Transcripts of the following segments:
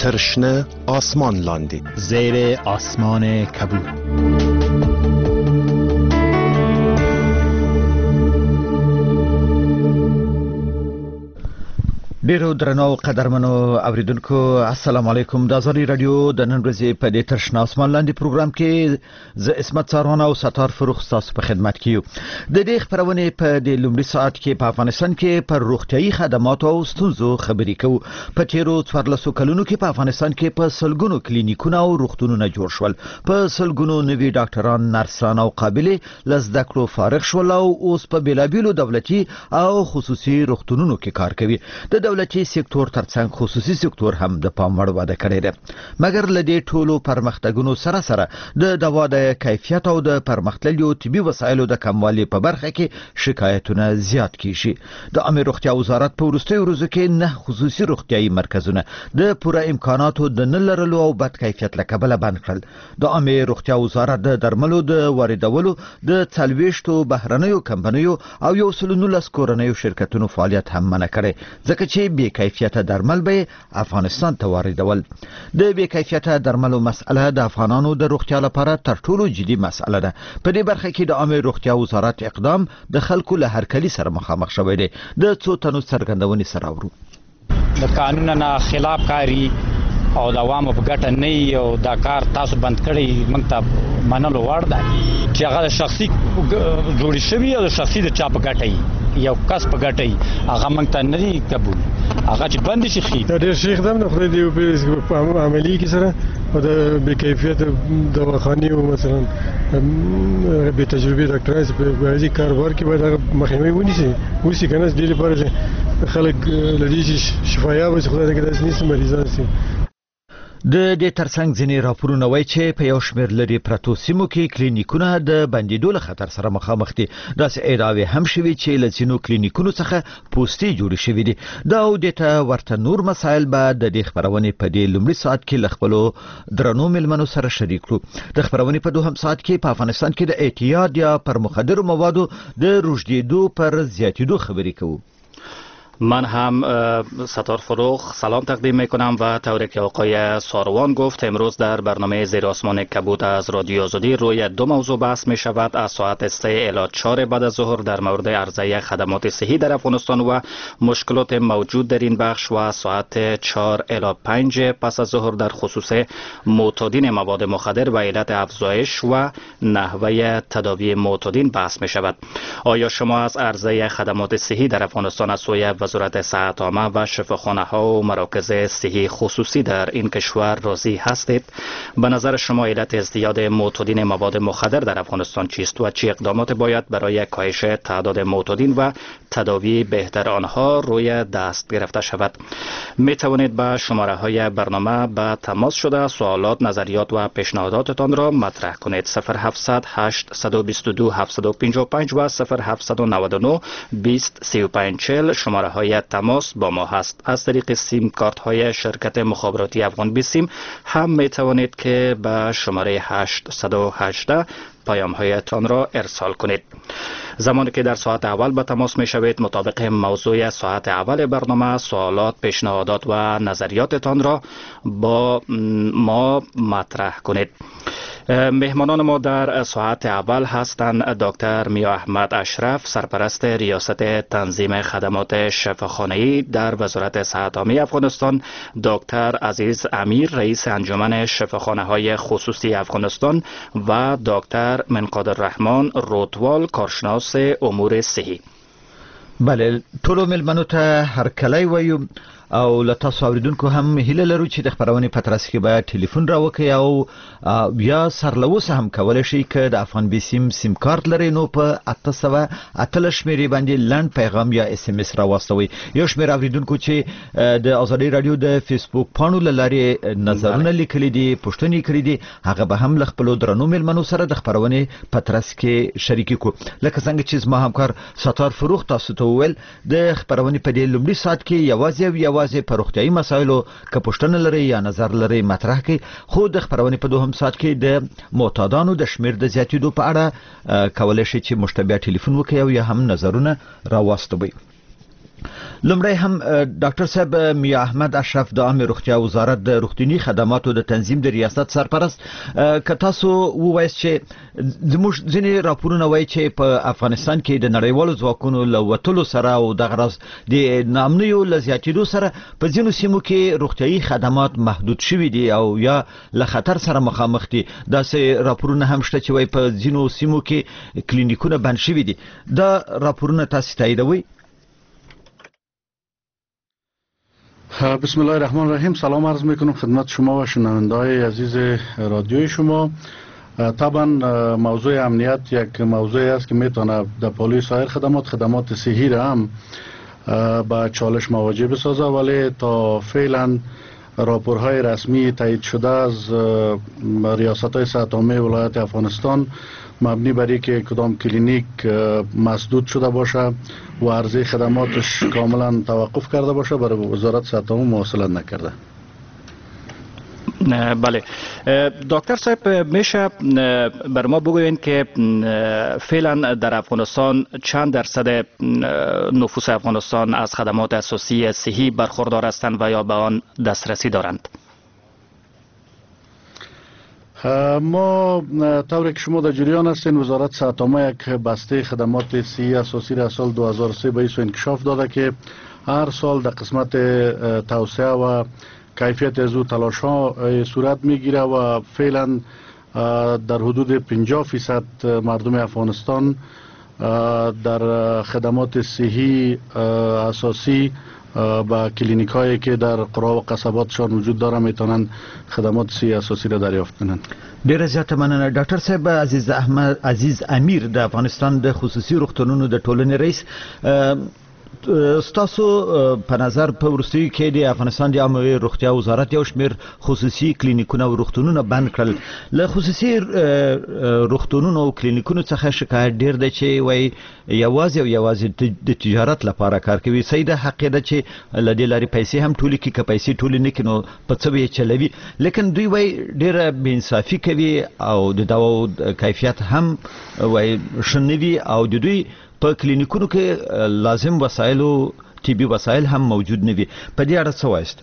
ترشنه آسمان لاندی زیر آسمان کبود. ډیرو درنو قدرمنو اوریدونکو السلام علیکم. د ازادي رادیو د نن ورځې په دې ترشنه آسمان لاندې پروګرام کې ز اسمت سارونه او ستار فروخ تاسو په خدمت کې یو. د دې خبرونه په د لومړي ساعت کې په افغانستان کې پر روغتيایي خدماتو او ستونزو خبرې کوو. په تیرو 14 کلونو کې په افغانستان کې په سلګونو کلینیکونه او روغتونونه جوړ شول. په سلګونو نوي ډاکټران، نرسان او قابلیت لزده کړو فارغ شول او اوس په بیلابیلو دولتي او خصوصي روغتونونو کې کار کوي. د دولتي سکتور ترڅنګ خصوصي سکتور هم د پام وړ وده کړې ده. مګر لدې ټولو پرمختګونو سره سره د دوا د کیفیت او د پرمختللو طبي وسایلو د کموالي په برخه کې شکایتونه زیات کیږي. د عامه روغتیا وزارت په وروستیو ورځو کې نه خصوصي روغتيایي مرکزونه د پوره امکاناتو د نه لرلو او بد کیفیت لکبله بند کړل. د عامه روغتیا وزارت د درملو د واردولو د 40 بهرنیو کمپنیو او 119 کورنیو شرکتونو فعالیت هم منع کړي ځکه چې بې کیفیته درمل به افغانستان ته واردول. د بې کیفیته درملو مسأله د افغانانو د روغتیا لپاره تر ټولو جدي مسأله ده. په دې برخه کې د عامه روغتیا وزارت اقدام د خلکو له هرکلي سره مخامخ شوی دی. د څو تنو څرګندونې سره ورو د قانون نه خلاف کاری او د عوامو په ګټه نه او دا کار تاسو بند کړی موږ ته منلو وړ ده چې هغه شخصي جوړی شوی او شخصي د چا په ګټه یو کس په ګټه هغه موږ ته نه دی قبول. هغه چې بند شي خي دا ډېر شیخ دم نه خو دی په عملی کې سره او د بې کیفیت دواخانې او مثلا بې تجربه ډاکټرانو په غوړي کاروبار کې باید مخنیوي ونیسي. اوسې کنه ډېر لپاره خلک لدی شفایاب وي خدای دې داسې نس مریضان سي. د دې ترڅنګ ځینې راپورونه وایي چې په یو شمېر لري پرتو سیمو کې کلینیکونه د بندیدو له خطر سره مخامخ دي. داسې ادعاوې هم شوي چې له ځینو کلینیکونو څخه پوستې جوړې شوي دي. دا او دته ورته نور مسایل به د دې خبرونې په دې لومړي ساعت کې له خپلو درنو ملمنو سره شریک کړو. د خبرونې په دوهم ساعت کې په افغانستان کې د اعتیاد یا پر مخدرو موادو د رشدېدو پر زیاتېدو خبرې کوو. من هم ستار فروخ سلام تقدیم میکنم و طوری که آقای ساروان گفت امروز در برنامه زیر آسمان کبود از رادیو آزادی روی دو موضوع بحث می شود. از ساعت 3 الی 4 بعد از ظهر در مورد عرضه خدمات صحی در افغانستان و مشکلات موجود در این بخش و ساعت 4 الی 5 پس از ظهر در خصوص معتادین مواد مخدر و علت افزایش و نحوه تداوی معتادین بحث می شود. آیا شما از عرضه خدمات صحی در افغانستان از سوی وزارت صحت عامه و شفاخانه ها و مراکز صحی خصوصی در این کشور راضی هستید؟ به نظر شما علت ازدیاد معتادین مواد مخدر در افغانستان چیست و چه اقدامات باید برای کاهش تعداد معتادین و تداوی بهتر آنها روی دست گرفته شود؟ می توانید به شماره های برنامه به تماس شده سوالات، نظریات و پیشنهاداتتان را مطرح کنید. 0700 822 755 و 0799 20 35 40 شماره های تماس با ما هست. از طریق سیم کارت های شرکت مخابراتی افغان بیسیم هم می توانید که به شماره 818 پیام هایتان را ارسال کنید. زمانی که در ساعت اول به تماس می شوید مطابق موضوع ساعت اول برنامه سوالات، پیشنهادات و نظریاتتان را با ما مطرح کنید. مهمانان ما در ساعت اول هستند دکتر میا احمد اشرف، سرپرست ریاست تنظیم خدمات شفاخانه‌ای در وزارت صحت عامه افغانستان، دکتر عزیز امیر، رئیس انجمن شفاخانه‌های خصوصی افغانستان و دکتر منقاد الرحمن روتوال، کارشناس امور صحی. بله، ټولو ملمنو ته هرکلی وایو او لتاسو اوریدونکو هم هیله لرو چې د خبرونې په ترڅ کې به ټلیفون راوکړئ او بیا سرلوسه هم کولی شئ که د افغان بیسیم سیم کارت لرئ نو په 818 شمېرې باندې لنډ پیغام یا اس ام اس راواستوئ. یو شمېر اوریدونکو چې د ازادي رادیو د فیسبوک پاڼو له لارې نظرونه لیکلي دي، پوښتنې کړي دي، هغه به هم له خپلو درنو مېلمنو سره د خبرونې په ترڅ کې شریکي کړو. لکه څنګه چې زما همکار ستار فروخ تاسو ته وویل د خبرونې په دې لومړي ساعت کې یوازې په روغتیایي مسایلو که پوښتنه لري یا نظر لري مطرح کړئ. خو د خبرونې په دوهم ساعت کې د معتادانو د شمېر د زیاتېدو په اړه کولی شئ چې موږ ته بیا ټلیفون وکړئ او یا هم نظرونه راواستوئ. لمړی هم ډاکټر صاحب میا احمد اشرف د عامه روغتیا وزارت د روغتيني خدماتو د تنظیم د ریاست سرپرست که تاسو ووایئ چې زموږ ځینې راپورونه وایي چې په افغانستان کې د نړیوالو ځواکونو له وتلو سره او د غرض د نامنیو له زیاتېدو سره په ځینو سیمو کې روغتيایي خدمات محدود شوي دي او یا له خطر سره مخامخ دي. داسې راپورونه هم شته چې وایي په ځینو سیمو کې کلینیکونه بند شوي دي. دا راپورونه تاسو تاییدوي؟ بسم الله الرحمن الرحیم. سلام عرض میکنم خدمت شما و شنونده‌های عزیز رادیوی شما. طبعا موضوع امنیت یک موضوعی است که میتونه در پالوی سایر خدمات صحی را هم با چالش مواجه بسازه، ولی تا فعلا راپورهای رسمی تایید شده از ریاست‌های صحت عامه ولایت افغانستان مبنی بر اینکه کدام کلینیک مسدود شده باشه و عرضه خدماتش کاملا توقف کرده باشه برای وزارت صحت عامه مواصلت نکرده. بله دکتر صاحب، میشه بر ما بگویید که فعلا در افغانستان چند درصد نفوس افغانستان از خدمات اساسی صحی برخوردار هستند و یا به آن دسترسی دارند؟ ما طوری که شما در جریان هستین وزارت صحت عامه یک بسته خدمات صحی اساسی را سال 2003 به ایسو انکشاف داده که هر سال در قسمت توسعه و کیفیت از او تلاش ها صورت میگیره و فعلا در حدود 50% مردم افغانستان در خدمات صحی اساسی با کلینیک هایی که در قرا و قصباتشان وجود داره میتونن خدمات صحی اساسی را دریافت کنند. ډیره زیاته مننه. ډاکټر صاحب عزیز امیر د افغانستان د خصوصي روغتونونو د ټولنې رئیس، ستاسو په نظر په وروستیو کې د افغانستان د عامه روغتیا وزارت یو شمېر خصوصي کلینیکونه او روغتونونه بند کړل. له خصوصي روغتونونو او کلینیکونو څخه شکایت ډیر دی چې وایي یوازې د تجارت لپاره کار کوي. صحیح ده، حق ده چې له دې لارې پیسې هم ټولې کړي، که پیسې ټولې نه کړي نو په څه به یې چلوي. لیکن دوی وایي ډیره بېانصافي کوي او د دواو کیفیت هم وایي ښه نه وي او د دوی په کلینیکونو کې لازم وسایل او طبي وسایل هم موجود نه وي. په دې اړه څه وایست؟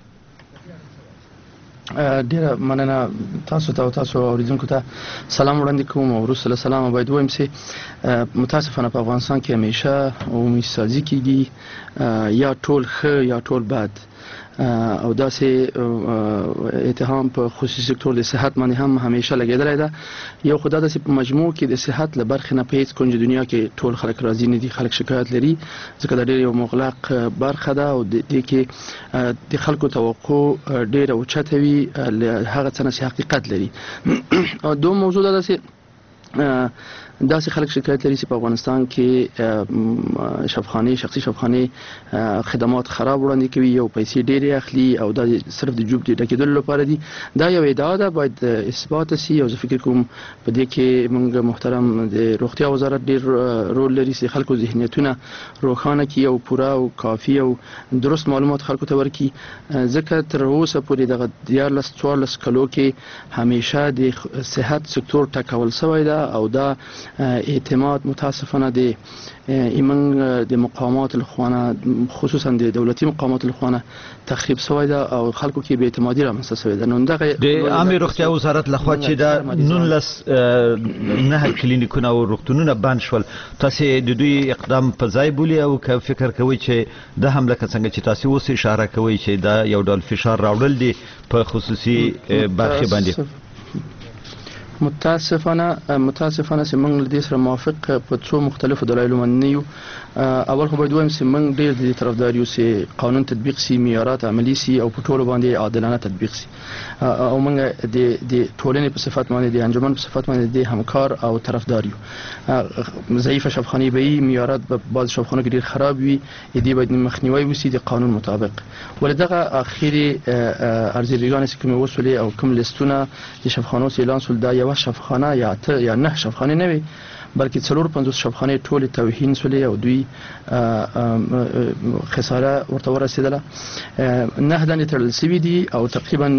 ډیره مننه تاسو ته او تاسو اوریدونکو ته سلام وړاندې کوم. او وروسته له سلامه باید وایم چې متاسفانه په افغانستان کې همیشه عمومي سازي کیږي، یا ټول ښه یا ټول بد، او داسې اتهام په خصوصي سکتور د صحت باندې هم همیشه لګیدلی ده. یو خو دا داسې په مجموع کې د صحت له برخې نه په هېڅ کنج دنیا کې ټول خلک راضي نه دي، خلک شکایت لري، ځکه دا ډېر یو مغلق برخه ده او دې کې د خلکو توقع ډېره اوچته وي له هغه څه نه چې حقیقت لري. او دوم موضوع دا داسې داسې خلک شکایت لري چې په افغانستان کې شخصي شفاخانې خدمات خراب وړاندې کوي، یو پیسې ډېرې اخلي او دا صرف د جوب د ډکېدلو لپاره دي. دا یو ادعا ده، باید اثبات شي. او زه فکر کوم په دې کې موږ محترم د روغتیا وزارت ډېر رول لري چې خلکو ذهنیتونه روښانه کړي او پوره او کافي او درست معلومات خلکو ته ورکړي، ځکه تر اوسه پورې دغه 14 کلو کې همیشه د صحت سکتور ټکول شوی ده او دا اعتماد متاسفانه د د مقامات الخوانه خصوصا د دولتي مقامات الخوانه تخریب شوی ده او خلکو کې بې اعتمادي رامنځته شوې ده. نو دغه د عامه روغتیا وزارت لخوا چې دا 19 کلینیکونه او روغتونونه بند شول، تاسو د دوی اقدام په ځای بولي او که فکر کوئ چې د هم لکه څنګه چې تاسو اوس اشاره کوئ چې دا یو ډول فشار راوړل دي په خصوصي برخې باندې؟ متاسفانه چې موږ له دې سره موافق په څو مختلفو دلایلو باندې نه یو. اول خو باید وایم چې موږ ډېر د دې طرفدار یو چې قانون تطبیق شي، معیارات عملي شي او په ټولو باندې عادلانه تطبیق شي. او موږ د ټولنې په صفت باندې د انجمن په صفت باندې د همکار او طرفدار یو. ضعیفه شفاخانې به وي، معیارات په بعض شفاخانو کې ډېر خراب وي، دې باید مخنیوی وشي د قانون مطابق. ولې دغه اخري ارزیابیګانې چې کومې وسولې او کوم لیستونه د شفاخانو اعلان شول دا یو شفاخانه یا 8 یا 9 شفاخانه نه وي بلکې 450 شفاخانه ټول توهین سولې او دوی خساره ورته ورسېدله 9 دانې تړل شوي دي او تقریبا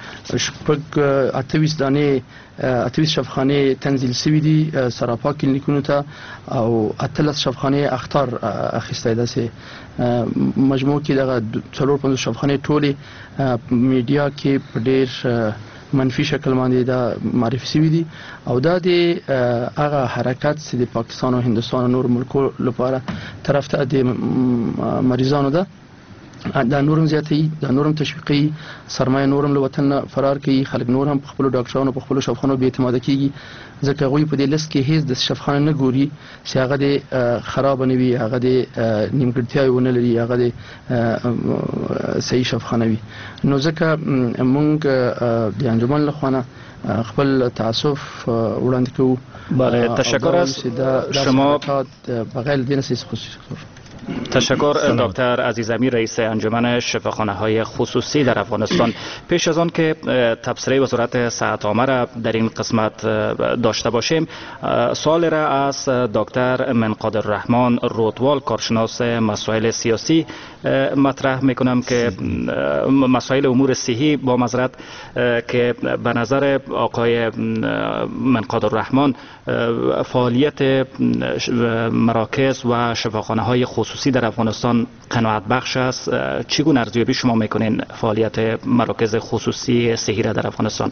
28 دانې 28 شفاخانه تنزیل شوي دي سراپا کلینیکونو ته او 18 شفاخانه اخطار اخیسته ده سي مجموع کې دغه 450 شفاخانه ټولې میډیا کې په ډېر منفي شکل باندې دا معرفي شوي دي او دا د هغه حرکت چې د پاکستان او هندستان او نور ملکو لپاره طرف ته د مریضانو ده دا نورم زیاتوي دا نورم تشویقي سرمایه نورم له وطن فرار کوي خلک نور هم په خپل ډاکټرانو په خپل شفاخانو بې اعتماده کیږي ځکه هغوی په دې لیست کې هیڅ د شفاخانه نه ګوري چې هغه د خراب نه وي هغه د نیمګړتیاوې ونه لري هغه د صحیح شفاخانه وي نو ځکه موږ د انجمن له خوا خپل تاسف وړاندې کوو. بله تشکر از شما. بغیر دین خصوصی تشکر دکتر عزیز امیر رئیس انجمن شفاخانه‌های خصوصی در افغانستان. پیش از آن که تبصره وزارت صحت عامه را در این قسمت داشته باشیم سوال را از دکتر منقادر رحمان رودوال کارشناس مسائل سیاسی مطرح میکنم که مسائل امور صحی با معذرت که به نظر آقای منقادر رحمان فعالیت مراکز و شفاخانه‌های خصوصی در افغانستان قناعت بخش است. چگونه ارزیابی شما میکنین فعالیت مراکز خصوصی صحی را در افغانستان؟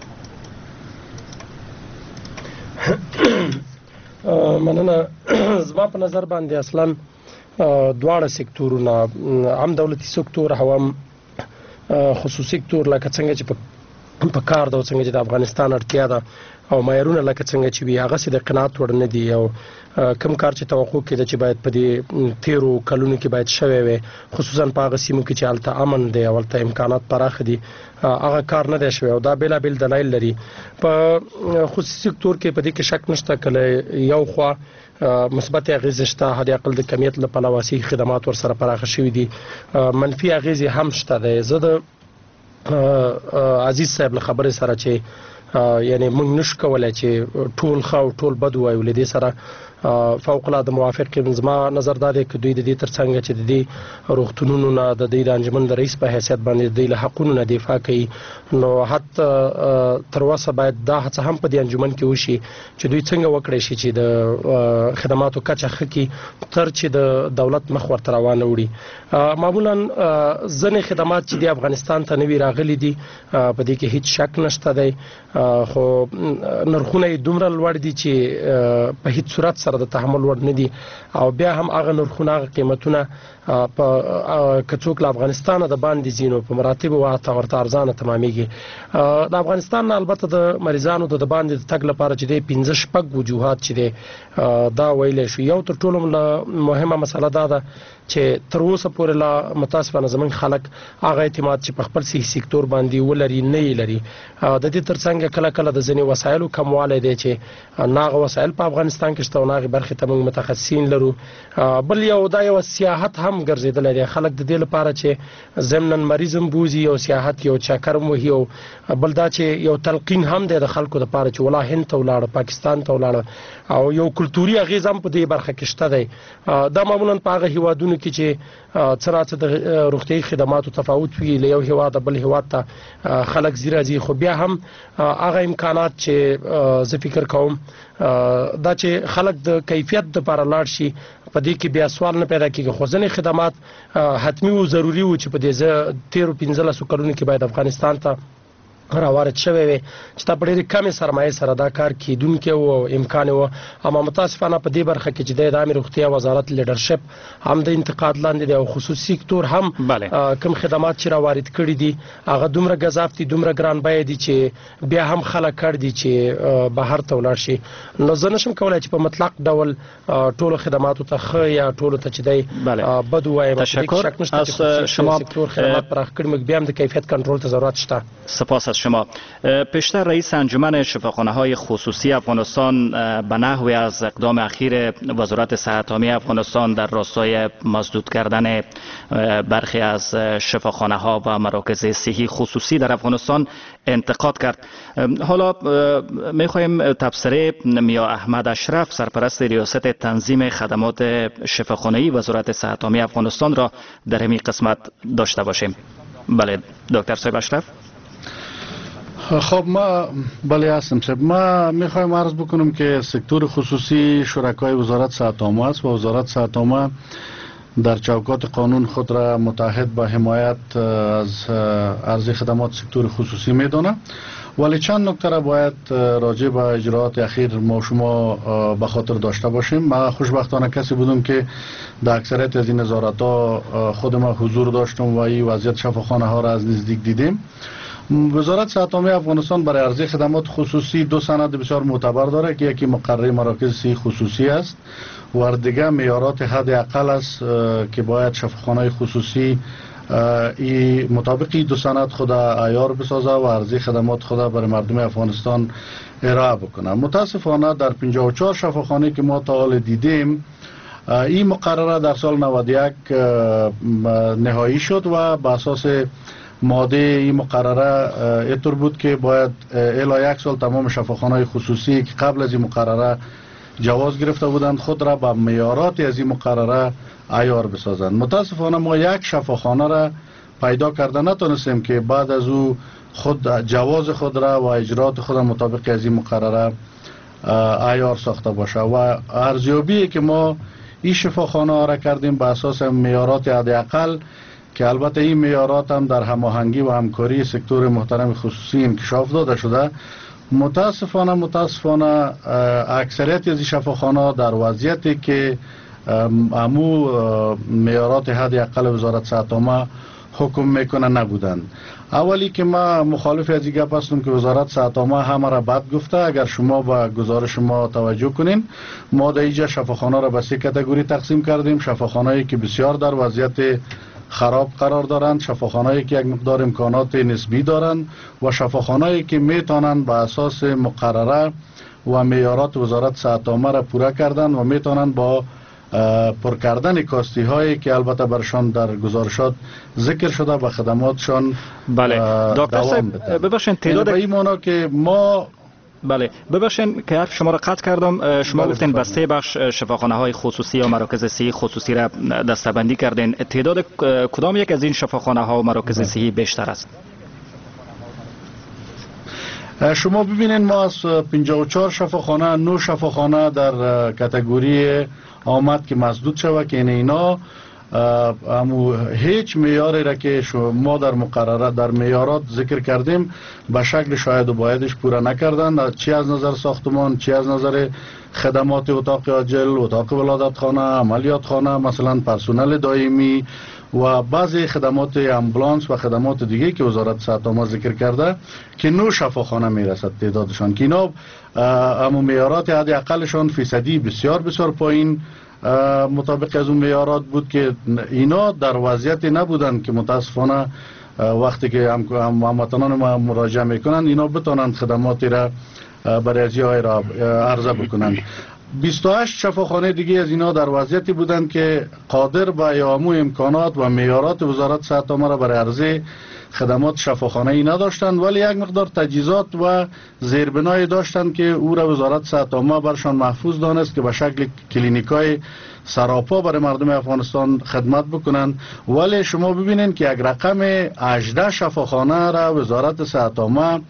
مننه. زما په نظر باندې اصلا دواړه سکتورونه هم دولتي سکتور او هم خصوصي سکتور لکه څنګه چې په کار دا څنګه چې د افغانستان اړتیا ده او معیارونه لکه څنګه چې وي هغه سي د قناعت وړ نه دي او کم کار چې توقع کېده چې باید په دې 13 کلونو کې باید شوی وي خصوصا په هغه سیمو کې چې هلته امن دی او هلته امکانات پراخ دي هغه کار نه دی شوی او دا بېلابېل دلایل لري. په خصوصي سکتور کې په دې کې شک نشته کله یو خوا مثبت اغیزې شته هدي عقل د کمیت له پلوه سي خدمات ورسره پراخه شوي دي منفي اغیزې هم شته ده. زه د عزیز صاحب له خبرې سره چې یعنی موږ نشو کولای چې ټول ښه او ټول بد وایو له دې سره فوق العاده موافق یم. زما نظر دا دی چې دوی د دې ترڅنګ چې د دې روغتونونو نه د دې د انجمن د رئیس په حیثیت باندې د له حقونو نه دفاع کوي نو حتی تر اوسه باید دا هڅه هم په دې انجمن کې وشي چې دوی څنګه وکړي شي چې د خدماتو کچه ښه کړي تر چې د دولت مخ ورته روانه وړي. معمولا ځینې خدمات چې د افغانستان ته نوي راغلي دي په دې کې هیڅ شک نشته دی خو نرخونه یې دومره لوړ دي چې په هیڅ صورت سره د تحمل وړ نه دي او بیا هم هغه نرخونه هغه قیمتونه په کڅوک له افغانستان د باندې زینو په مراتب او ورته ارزانه تمامېږي. د افغانستان نه البته د مریضانو د باندې د تګ لپاره چې د 15 شپږ وجوهات چې دا ویل شو. یو تر ټولو مهمه مسله دا ده چې تر اوسه پورې لا متاسفانه زمونږ خلک هغه اعتماد چې په خپل صحي سکتور باندې ولري نه لري. د دې ترڅنګ کله کله د ځینې وسایلو کموالی دی چې ناغه وسایل په افغانستان کې شته او ناغه برخې ته موږ متخصصین لرو. بل یو دا یو سیاحت هم ګرځیدلی دی خلک د دې لپاره چې ضمناً مریضم بوزي او سیاحت یو چکر مو هي بل دا چې یو تلقین هم دی د خلکو لپاره چې ولا هند ته ولاړ پاکستان ته ولاړ او یو کلتوري اغیز هم په دې برخه کې شته دی. دا معمولا په هغه هیوادونو کې چې څراڅه د روغتیايي خدماتو تفاوت وي له یو هیواد بل هیواد ته خلک زیرازي خو بیا هم هغه امکانات چې زه فکر کوم دا چې خلک د کیفیت لپاره لاړ شي په دې کې بیا سوال نه پیدا کیږي خو ځینې خدمات حتمی او ضروری و چې په دې 13-15 کلونو کې باید افغانستان ته راوارد شوی وي چې دا په ډېرې کمې سرمایې سره دا کار کیدونکی او امکان و. اما متاسفانه په دې برخه کې چې د عامه روغتیا وزارت لیډرشپ هم د انتقاد لاندې دی او خصوصي سکتور هم کوم خدمات چې راوارد کړي دي هغه دومره غذاف دي دومره ګران بیه دي چې بیا هم خلک کړ دي چې بهر ته ولاړ شي. نو زه نشم کولای چې په مطلق ډول ټولو خدماتو ته ښه یا ټولو ته چې دی بد وایم. تشکر از شما. سکتور خدمات پراخ کړي موږ بیا هم د کیفیت کنټرول ته ضرورت شته. سپاس از شما. پیشتر رئیس انجمن شفاخانه های خصوصی افغانستان به نحوی از اقدام اخیر وزارت صحت عامه افغانستان در راستای مسدود کردن برخی از شفاخانه ها و مراکز صحی خصوصی در افغانستان انتقاد کرد. حالا میخواهیم تبصره میا احمد اشرف، سرپرست ریاست تنظیم خدمات شفاخانه‌ای وزارت صحت عامه افغانستان را در همین قسمت داشته باشیم. بله دکتر صاحب اشرف. خب بله هستم صاحب. ما میخوایم عرض بکنم که سکتور خصوصی شرکای وزارت صحت عامه است و وزارت صحت عامه در چوکات قانون خود را متحد به حمایت از عرضه خدمات سکتور خصوصی میدونه، ولی چند نکته را باید راجع به اجراءات اخیر ما شما به خاطر داشته باشیم. ما خوشبختانه کسی بودم که در اکثریت از این نظارت ها خود ما حضور داشتم و این وضعیت شفاخانه ها را از نزدیک دیدیم. وزارت صحت عامه افغانستان برای عرضه خدمات خصوصی دو سند بسیار معتبر داره که یکی مقرره مراکز صحی خصوصی است و دیگه معیارات حد اقل است که باید شفاخانه خصوصی ای مطابقی دو سند خود عیار بسازه و عرضه خدمات خود برای مردم افغانستان ارائه بکنه. متاسفانه در 54 شفاخانه که ما تا حال دیدیم این مقرره در سال 91 نهایی شد و به اساس ماده این مقرره اینطور بود که باید الی 1 سال تمام شفاخانه خصوصی که قبل از این مقرره جواز گرفته بودند خود را به معیارات از این مقرره عیار بسازند. متاسفانه ما یک شفاخانه را پیدا کرده نتونستیم که بعد از او خود جواز خود را و اجرات خود مطابق از این مقرره عیار ساخته باشه و ارزیابی که ما این شفاخانه را کردیم به اساس معیارات حداقل که البته این معیارات هم در هماهنگی و همکاری سکتور محترم خصوصی انکشاف داده شده. متاسفانه اکثریت از این شفاخانه در وضعیتی که امو معیارات حد اقل وزارت صحت عامه حکم میکنه نبودند. اولی که ما مخالف از این گپ هستم که وزارت صحت عامه همه را بد گفته. اگر شما به گزارش ما توجه کنین ما در اینجا شفاخانه را به سه کاتگوری تقسیم کردیم. شفاخانه‌ای که بسیار در وضعیت خراب قرار دارند، شفاخانه‌ای که یک مقدار امکانات نسبی دارند و شفاخانه‌ای که میتونند به اساس مقرره و معیارات وزارت صحت عامه را پوره کردن و میتونند با پر کردن کاستی هایی که البته برشان در گزارشات ذکر شده به خدماتشان بله دکتر صاحب ببخشید تعداد این معنا که ما بله ببخشید که حرف شما را قطع کردم. شما گفتین به سه بخش شفاخانه های خصوصی یا مراکز صحی خصوصی را دسته‌بندی کردین. تعداد کدام یک از این شفاخانه ها و مراکز صحی بیشتر است؟ شما ببینید ما از 54 شفاخانه 9 شفاخانه در کاتگوری آمد که مسدود شود که اینا هیچ معیاری را که ما در مقرره در معیارات ذکر کردیم به شکل شاید و بایدش پورا نکردند، چی از نظر ساختمان، چی از نظر خدمات اتاق عاجل، اتاق ولادت خانه، عملیات خانه، مثلا پرسنل دائمی و بعضی خدمات امبولانس و خدمات دیگه که وزارت صحت عامه ذکر کرده که 9 شفاخانه میرسد تعدادشان که اینا اما معیارات حد اقلشان فیصدی بسیار پایین مطابق از اون معیارات بود که اینا در وضعیتی نبودند که متاسفانه وقتی که هموطنان ما مراجعه میکنند اینا بتونند خدماتی را برای ازیای را عرضه بکنند. 28 شفاخانه دیگه از اینا در وضعیتی بودند که قادر به اعمال امکانات و معیارات وزارت صحت عامه را برای عرضه خدمات شفاخانه ای نداشتند ولی یک مقدار تجهیزات و زیربنای داشتند که او را وزارت صحت عامه برشان محفوظ دانست که به شکل کلینیکای سراپا برای مردم افغانستان خدمت بکنند. ولی شما ببینید که یک رقم 18 شفاخانه را وزارت صحت عامه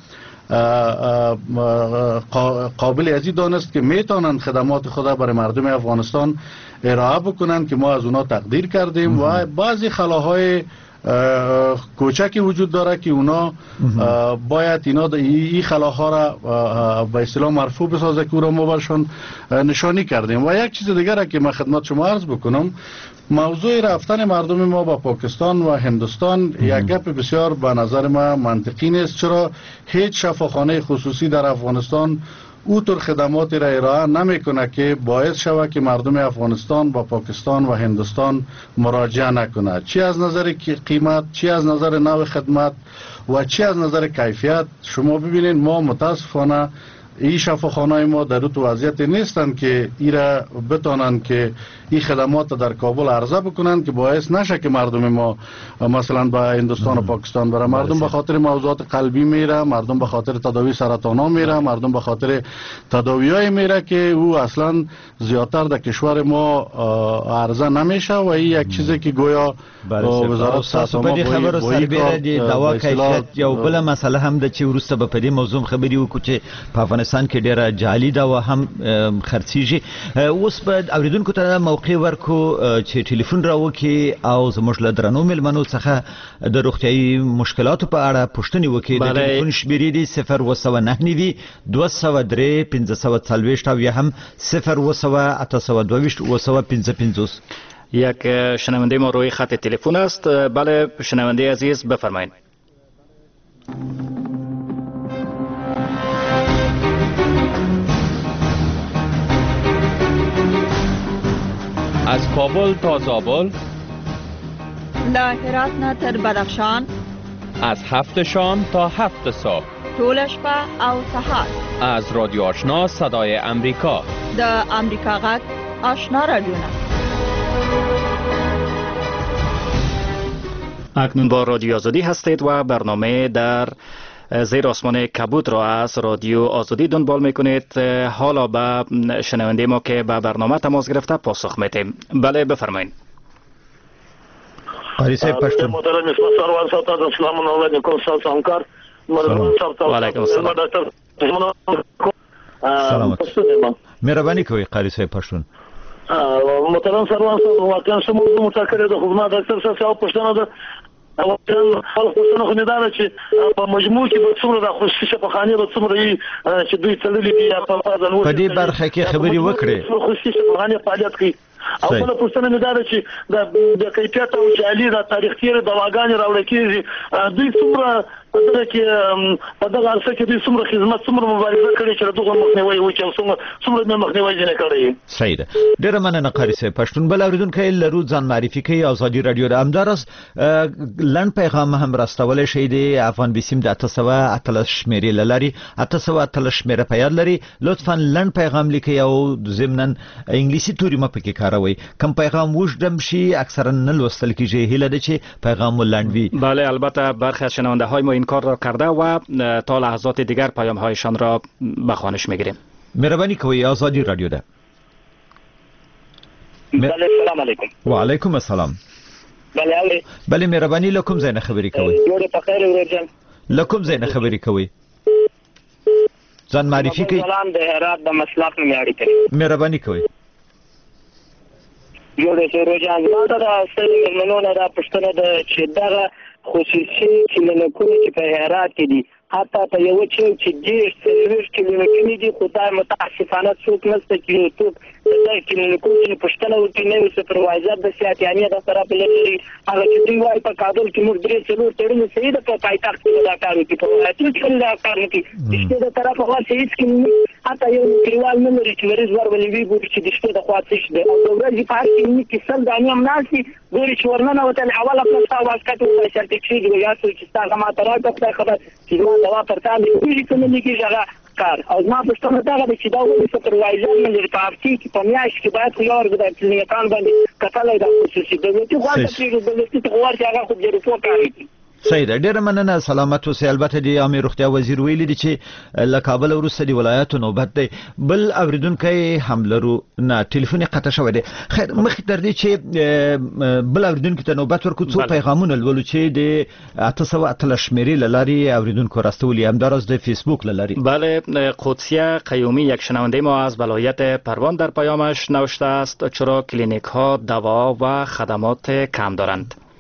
قابل ازی دانست که میتونند خدمات خود برای مردم افغانستان ارائه بکنند که ما از اونا تقدیر کردیم و بعضی خلاهای کوچکی وجود داره که اونا باید اینا این خلاها را به اصطلاح مرفوع بسازه که او را ما برشان نشانی کردیم. و یک چیز دیگر که من خدمت شما عرض بکنم، موضوع رفتن مردم ما با پاکستان و هندوستان یک گپ بسیار به نظر ما منطقی نیست. چرا هیچ شفاخانه خصوصی در افغانستان او طور خدماتی را ارائه نمیکنه که باعث شود که مردم افغانستان با پاکستان و هندوستان مراجعه نکنه، چی از نظر قیمت، چی از نظر نوع خدمت و چی از نظر کیفیت. شما ببینید ما متاسفانه این شفاخانه‌های ما در اون وضعیت نیستند که ایرا بتونن که این خدمات در کابل عرضه بکنن که باعث نشه که مردم ما مثلا به هندوستان و پاکستان بره. مردم به خاطر موضوعات قلبی میره، مردم به خاطر تداوی سرطان ها میره، مردم به خاطر تداوی‌های میره که او اصلا زیادتر در کشور ما عرضه نمیشه و این یک چیزی که گویا وزارت صحت ما په خبرو سربېره د دوا کیفیت یو بل مسله هم د چې ورسته په دې موضوع خبري وکړو چې په افغانستان کې ډیره جعلي دوا هم خرڅيږي. اوس په اوریدونکو ته موقع ورکو چې ټلیفون راوکي او زموږ له درنو ملمنو څخه د روغتيایي مشکلاتو په اړه پوښتنې وکړي. د ټلیفون شمیرې دي 029 203 540 او یا هم 02822 یک شنونده ما روی خط تلفن است. بله شنونده عزیز بفرمایید. از کابل تا زابل، له هرات نه تر بدخشان، از 7 شام تا 7 صبح، ټول شپه او سهار. از رادیو آشنا صدای امریکا، د امریکا غږ آشنا رادیوونه. اکنون با رادیو آزادی هستید و برنامه در زیر آسمان کبود را از رادیو آزادی دنبال میکنید. حالا به شنونده ما که به برنامه تماس گرفته پاسخ میدیم. بله بفرمایید. قاری صاحب پشتون. محترم اسمت سروان صاحب ته السلام علیکم استاد همکار مروان صاحب ته وعلیکم السلام. سلامت. مهرباني کوي قاری صاحب پشتون. محترم سروان صاحب واقعا څه موضوع متکړه د خدمت ډاکټر صاحب او پښتنه ده او خلک پښتنه خو نه دا چې په مجموع کې به څومره د خصوصي شفاخانې به څومره یي چې دوی تللي دي په دې برخه کې خبري وکړي خصوصي شفاخانې فعالیت کوي او بل پښتنه نه دا چې د کیفیت او جعلي د تاریخ تیر دواګانې راوړل کېږي دوی څومره په دغه کې په دغه ارسه کې دوی څومره خدمت څومره مبارزه کړې چې دغه مخنیوي وکړي او څومره مخنیوي نه کړی. صحیح ده. ډیره مننه قاری صاحب پښتون. بل اوریدونکو لرو ځان معرفي کوي آزادي رادیو د امدارس لند پیغام هم راستول شي د افغان بسیم د 813 شمیرې لري 813 شمیره پیاد لري. لطفا لند پیغام لیکي او ضمنن انګلیسي توري مپکې کاروي. کم پیغام وژدم شي اکثرا نه لوستل کیږي. هیله ده چې پیغام لند وي. بله البته برخی از شنونده های ما این کار را کرده و تا لحظات دیگر پیام هایشان را به خوانش میگیریم. مهربانی کوي آزادی رادیو ده. بله سلام علیکم. و علیکم السلام. بله اوري. بله مهربانی لکم زین خبري کوي. جوړ په خیر ورجن. لکم زین خبري کوي. ځان معرفي کوي. سلام د هرات د مسلک معیاري کوي. مهربانی کوي. جوړ شو روزان ما دا سړي منونه دا پښتنه د چې دغه خصوصي کلینیکونه چې په هرات کې دي حتی په یو چې ډېر سرویس کلینیکونه دي خو دا متاسفانه څوک نشته چې څوک دا کلینیکونه چې پښتنه وتی نه وي سپروایزر د سیاتیانه د طرف لري هغه چې دوی وايي په کابل کې موږ درې څلور تړون سید په پایتخت کې دا کار کوي په هاتي کې دا کار کوي د طرف هغه هیڅ کې حتی یو کلیوال نه لري چې مریض ورولې وی ګوري چې د شپې د خواته شي او د ورځې په هر کې سل دانې هم ناشي ګوري چې ورننه وته اوله خپل تاسو کټو سرټیفیکیټ یا څه چې تاسو ما ته راځي خبر چې ما دوا پر تاسو یې کوم نه کیږي کار او ما پښتنه دا چې دا ولې سپروایزر نه لري په افتی کې په میاش کې باید خو یو د کلینیکان باندې کتلای دا خصوصي دولتي غواړي چې دولتي غواړي هغه خو د رپورټ کوي. صحیح ده. ډیره مننه. سلامت اوسئ. البته د عامه روغتیا وزیر ویلي دي چې له کابل وروسته د ولایتو نوبت دی. بل اوریدونکو هم لرو نه ټلیفون قطع شوی دی. خیر مخکې تر دې چې بل اوریدونکو ته نوبت ورکړو څو پیغامونه لولو چې د 813 شمیرې لاري اوریدونکو راستولي همدارس د فیسبوک لاري. بله قدسیه قیومی یک شنونده ما از ولایت پروان در پیامش نوشته است چرا کلینیک ها دوا و خدمات کم دارند.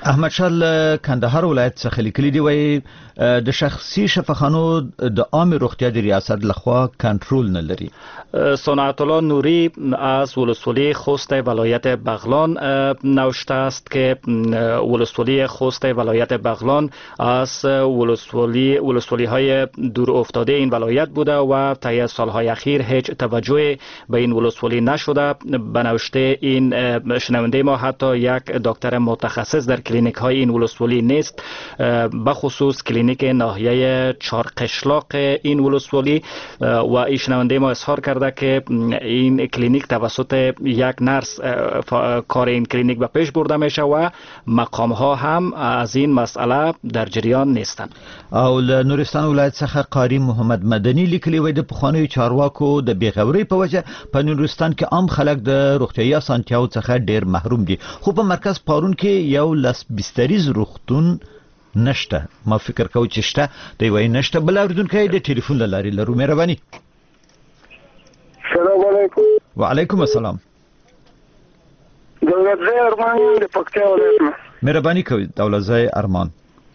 احمد شاه کندهار ولایت څخه لیکلي دی وای د شخصي شفاخانو د عام روغتیا د ریاست لخوا کنټرول نه لري. صنعت الله نوری از ولسوالی خوست ولایت بغلان نوشته است که ولسوالی خوست ولایت بغلان از ولسوالی های دور افتاده این ولایت بوده و طی سالهای اخیر هیچ توجه به این ولسوالی نشده. به نوشته این شنونده ما حتی یک دکتر متخصص در کلینیک های این ولسوالی نیست، به خصوص کلینیک ناحیه چارقشلاق این ولسوالی. و این شنونده ما اظهار کرده که این کلینیک توسط یک نرس کار این کلینیک به پیش برده میشه و مقام ها هم از این مسئله در جریان نیستند. او له نورستان ولایت څخه قاری محمد مدني لیکلی وای د پخوانیو چارواکو د بیغوري په وجه په نورستان کې عام خلک د روغتیايي اسانتیاو څخه ډیر محروم دي، خو په مرکز پارون کې یو لس بستریز روغتون نشته. ما فکر کوم چې شته دی وای نشته. بل اوریدونکو د ټلیفون لاري لرو. مهرباني. السلام علیکم. وعلیکم السلام. دولت زای ارمان د پکتیا ولایت. مهرباني کوي دولت زای ارمان.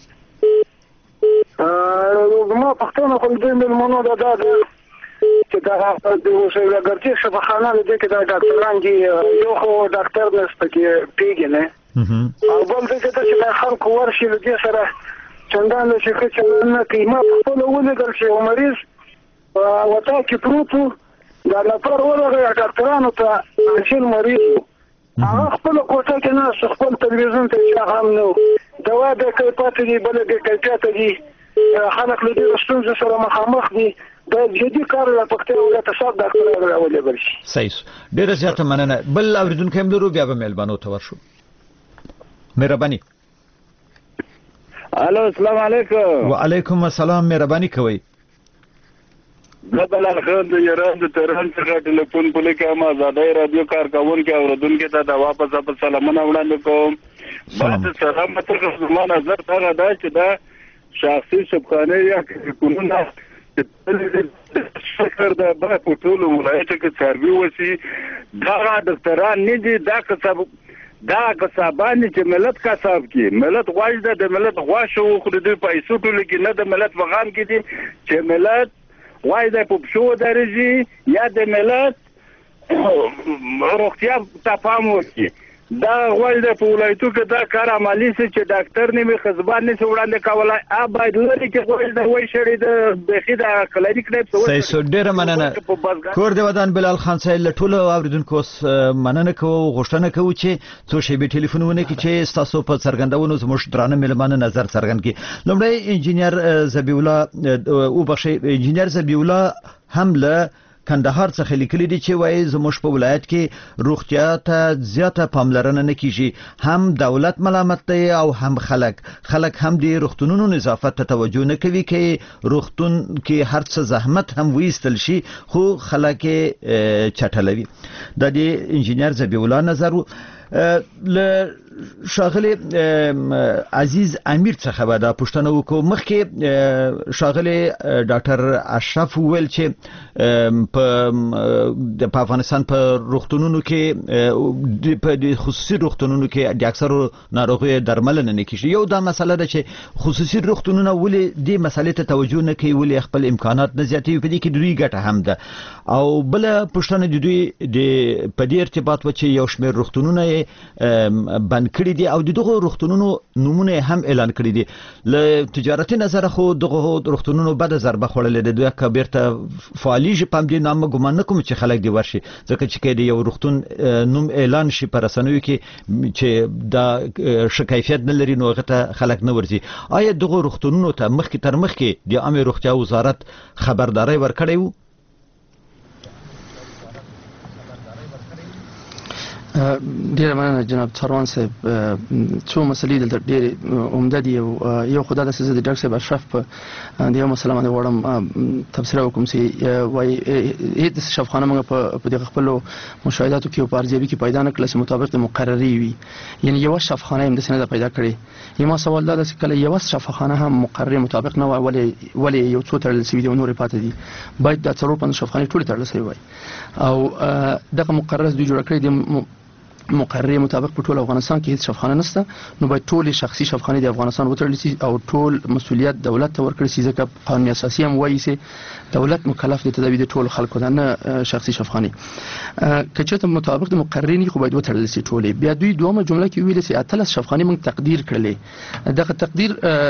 ما پښتون خو دې ملمنو دا چې دا د اوسه ګرځي شفاخانه دې کې دا ډاکټران دي، یو خو ډاکټر نشته کې پیګنه او بل دې چې دا خلک ورشي دې سره چندان چې چلنه کوي. ما خپل ولګل چې مریض وتا کې پروتو دا لپاره ورغه ډاکټرانو ته چې مریض هغه خپل کوټه کې نه خپل تلویزیون ته چې هم نو دوا د کیفیت دی بل د کیفیت دی خلک له دې ستونزې سره مخامخ دي. دا جدي کار لا پکته ولې تاسو ډاکټر راولې شي. صحیح. ډیره زیاته مننه. بل اوریدونکو هم لرو، بیا به مهربانو ته ورشو. مهرباني. الو السلام علیکم. وعلیکم السلام. مهرباني کوي. بل الخير د ایران د تهران څخه ټلیفون په لیکه ما آزادای رادیو کارکونکو اوردونکو ته د واپس سلامونه وړاندې کوم. بعد سلام متر زما نظر دا ده چې دا شخصي شفاخانه یا کلینیکونه شکر دا به په ټولو ولایتو کې څاروي وسی دا ډاکټران نه دي، دا کسبان چې ملت کسب کی ملت غواړي د ملت غواشه خو د پیسو ټول کې نه د ملت وغام کې دي چې ملت غواړي د پښو درجه یا د ملت روغتیا ته پام وکړي. دا غواړي د ولایتو کې دا کار عملی سي چې ډاکټر نیمه خزبان نه وړاندې کولای باید لري چې غواړي د وای شړې د بخي د کلینیک نه صحیح. سو ډیر مننه. کور دی ودان بلال خان صاحب له ټولو اوریدونکو مننه کوو، غوښتنه کوو چې څو شی به ټلیفونونه کې چې تاسو په څرګندونو زموږ درانه ملمانه نظر څرګند کړي. لومړی انجینیر زبی الله او بخشي انجینیر زبی الله هم له کندهار څخه لیکلي دي چې وایي زموږ په ولایت کې روغتیا ته زیاته پاملرنه نه کیږي، هم دولت ملامت دی او هم خلک هم د روغتونونو نظافت ته توجه نه کوي کې روغتون کې هر څه زحمت هم ویستل شي خو خلک چټلوي. د دې انجینیر زبی الله نظر له شاغلی عزیز امیر څخه به دا پوښتنه وکړو. مخکې شاغلی ډاکټر اشرف ویل چې په افغانستان په روغتونونو کې په خصوصي روغتونونو کې د اکثرو ناروغیو درملنه نه کیږي. یو دا مسله ده چې خصوصي روغتونونه ولې دې مسلې ته توجه نه کوي، ولې خپل امکانات نه زیاتوي، په دې کې دوی ګټه هم ده. او بل پوښتنه د دوی په دې ارتباط و چې یو شمېر روغتونونه بند کړی دي او دغه روغتونونو نمونه هم اعلان کړی دي. له تجارتي نظر خو دغه روغتونونو بد ضربه خوړلې ده. دوی کبیرته فعالیږي په دې نامه ګمان نه کوم چې خلک دی ورشي، ځکه چې کله یو روغتون نوم اعلان شي پر رسنیو کې چې دا شکایت نه لري نو هغه ته خلک نه ورځي. آیا دغه روغتونونو ته مخکې تر مخکې د عامه روغتیا وزارت خبرداري ورکړی وو؟ ډیره مننه جناب څاروان صاحب. څو مسلې دلته ډېرې عمده دي. یو خدای د سزا د ډاکټر صاحب اشرف په د یو مسله باندې وړم تبصره وکم چې وایي هیڅ شفاخانه موږ په دغه خپل مشاهداتو کې او په ارزیابي کې پیدا نه کړل چې مطابق د مقرري وي، یعنی یو شفاخانه هم د سند پیدا کړي. یما سوال دا چې کله یو شفاخانه هم مقرر مطابق نه وای ولې یو څو تړل شوی دی او نور پاتې دي، باید د څلور پنځه شفاخانه ټول تړل شوی وای او دغه مقرر دوی جوړ کړی دی مقررې مطابق په ټول افغانستان کې هیڅ شفاخانه نشته، نو باید ټول شخصي شفاخانې د افغانستان وتړل شي او ټول مسولیت دولت ته ورکړل شي، ځکه قانون اساسي هم وایي چې دولت مکلف دی تداوی د ټول خلکو ده، نه شخصي شفاخانې. که چېرته مطابق د مقررې خو باید وتړل شي ټولې. بیا دوی دومره جمله کې ویل چې 18 شفاخانې موږ تقدیر کړلې. دغه تقدیر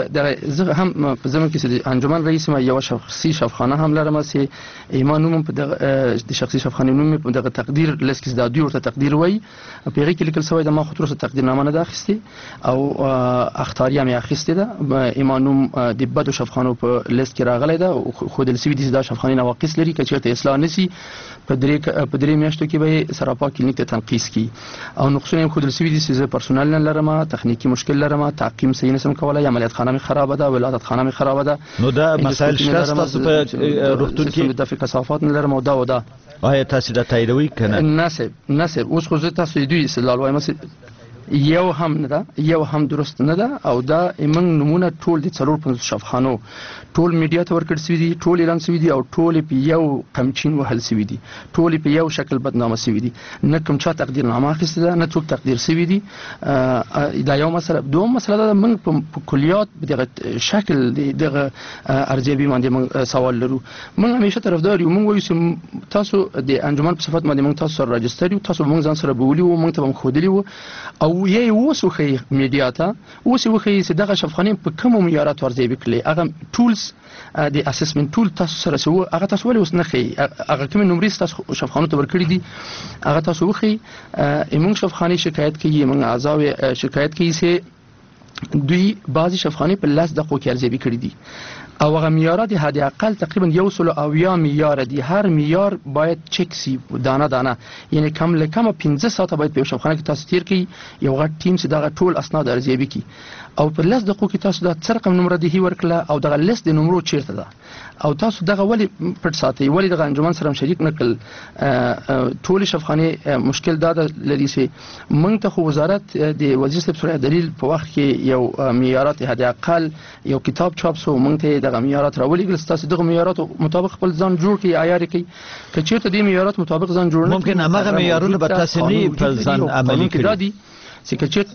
زه هم په زمون کې د انجمن رئیس ما یو شخصي شفاخانه هم لرم چې ایمان نوم په دغه د شخصي شفاخانې نوم په دغه تقدیر لسکې د دوی ورته تقدیر وایي، په هغه کې لیکل شوی د ما خو تر اوسه تقدیرنامه نه ده اخیستې او اختاریه مې اخیستې ده. ایمان نوم د بدو شفاخانو په لیست کې راغلی ده، خو د سوي د شفاخانې نواقص لري، که چېرته اصلاح نشي په درې میاشتو کې به سراپا کلینیک ته تنقیس کی او نقصونه خو د سوي د سیزه پرسونل نه لرم، تخنیکی مشکل لرم، تعقیم صحیح نسم کولای، عملیات خانه مې خراب ده، ولادت خانه مې خراب ده. نو دا مسائل شته تاسو په روغتون کې د دفع کثافات نه لرم او دا ودا آیا تاسو دا تاییدوي کنه؟ نسب اوس خو زه تاسو دوی استدلال وایم یو هم نه ده، یو هم درست نه ده او دا موږ نمونه ټول د 4-5 شفاخانو ټول میډیا ته ورکړل شوي دي، ټول اعلان شوي دي او ټول په یو قمچین وهل شوي دي، ټول په یو شکل بدنامه شوي دي، نه کوم چا تقدیرنامه اخیستې ده، نه څوک تقدیر شوي دي. دا یو مسله. دوم مسله ده موږ په کلیات دغه شکل دغه ارزیابي باندې موږ سوال لرو. موږ همیشه طرفدار یو، موږ وایو چې تاسو د انجمن په صفت باندې موږ تاسو سره راجستر یو، تاسو موږ ځان سره بولی وو، موږ ته هم خودلی وو او یې وسوخی میډیا ته وسوخی چې دغه شفاخانې په کوم معیارات ارزیابي کړي، هغه ټولز د اسسمنت ټول تاسو سره سو هغه تاسو ولې اوس نه خي، هغه کوم نمرې تاسو شفاخانو ته ورکړي دي هغه تاسو وخی. موږ شفاخانې شکایت کوي، موږ اعضاء شکایت کوي چې دوی بعضی شفاخانې په 10 دقیقو کې ارزیابي کړي دي او هغه معیارات حد اقل تقریبا 100 معیار دي، هر معیار باید چک سی دانه دانه، یعنی کم له کم 15 ساعت باید په شفاخانه کې تاسو تیر کړئ، یو غټ ټیم چې دغه ټول اسناد ارزیابي کوي او په 10 دقیقو کې تاسو د څرق نمبر دی ورکړه او دغه لیست د نمبرو چیرته ده او تاسو دغه ولی پټ ساتي، ولی دغه انجمن سره شریک نکړل. ټول شفاخانې مشکل دا لري چې موږ ته وزارت د وزیر صاحب دلیل په وخت کې یو معیارات حد اقل یو کتاب چاپ سو، موږ ته دغه معیارات راولېږل، تاسو دغه معیارات مطابق خپل ځان جوړ کړئ، عیار کړئ. که چیرته د معیارات مطابق ځان جوړ نه ممکن هغه معیارونه به تاسو نه په ځان عملي کړئ چې که چیرته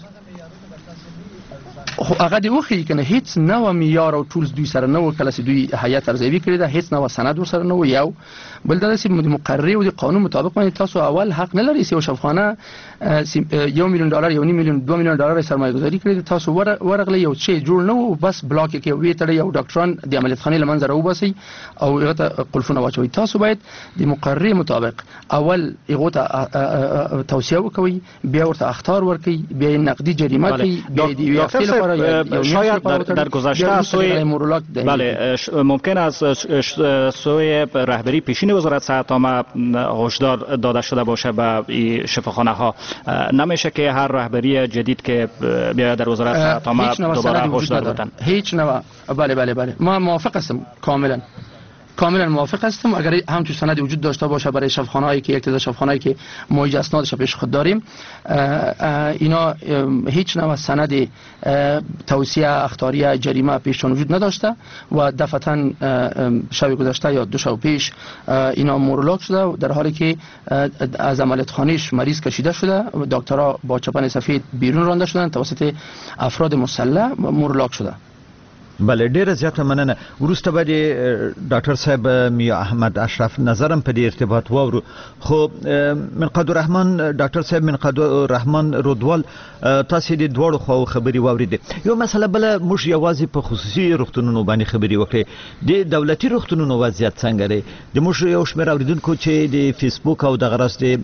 خو هغه دی وخی کنه هیڅ نو معیار او ټولز دوی سره نو کله چې دوی هیئت ارزیابي کړی ده، هیڅ نو سند ور سره نو یو بل دا چې مقرری او د قانون مطابق باندې تاسو اول حق نه لرئ چې شفاخانه $1 میلیون، $1.5 میلیون، $2 میلیون سرمایه گذاری کړی، تاسو ورغلی یو شی جوړ نه بس بلاک کې وی تړي یو ډاکټران د عملیات خانه لمنځه راوباسي او هغه ته قلفونه واچوي. تاسو باید د مقرری مطابق اول هغه ته توصیه وکوي، بیا ورته اخطار ورکړي، بیا نقدي جریمه کوي، بیا د یو شاید در گذشته سوی ممکن است سوی رهبری پیشین وزارت صحت عامه هشدار داده شده باشه به شفاخانه ها، نمیشه که هر رهبری جدید که بیاید در وزارت صحت عامه دوباره هشدار بدن؟ هیچ نوع. بله ما موافق هستم، کاملا موافق هستم. اگر همچون سند وجود داشته باشه برای شفاخانه‌ای که یک تعداد شفاخانه‌ای که ما اسنادش پیش خود داریم، اینا هیچ نوع سند توصیه اخطاریه جریمه پیشتون وجود نداشته و دفعتاً شب گذشته یا 2 شب پیش اینا مورلاک شده، در حالی که از عملیات خانه‌اش مریض کشیده شده، دکترها با چپن سفید بیرون رانده شدن توسط افراد مسلح مورلاک شده. بله ډیره زیاته مننه. وروسته به ډاکټر صاحب میا احمد اشرف نظرم په دې ارتباط واورو، خو منقاد الرحمن ډاکټر صاحب منقاد الرحمن رودوال تاسو د دوړو خو خبري واوریدې. یو مسله بل موږ یوازې په خصوصي روغتونونو باندې خبري وکړې، د دولتي روغتونونو وضعیت څنګه دی؟ د موږ یو شمېر اوریدونکو چې د فیسبوک او د غرس د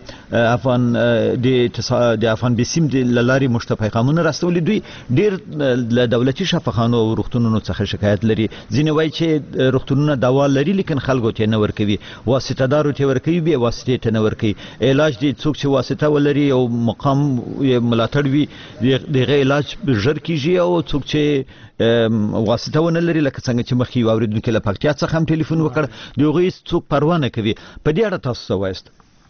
افغان بسیم د لاري مشت پیغامونه راستولې، دوی ډیر د دولتي شفاخانو او روغتونونو څخه شکایت لري. ځینې وایي چې روغتونونه دوا لري لیکن خلکو ته نه ورکوي، واسطه دارو ته ورکوي، به واسطه ته نه ورکوي. علاج دي څوک چې واسطه ولري او مقام ملاتړ وي دغه علاج ژر کیږي، او څوک چې واسطه ونه لري لکه څنګه چې مخکې اوریدونکو له پکتیا څخه هم ټلیفون وکړ دغه څوک پروا نه کوي. په دې اړه تاسو څه وایست؟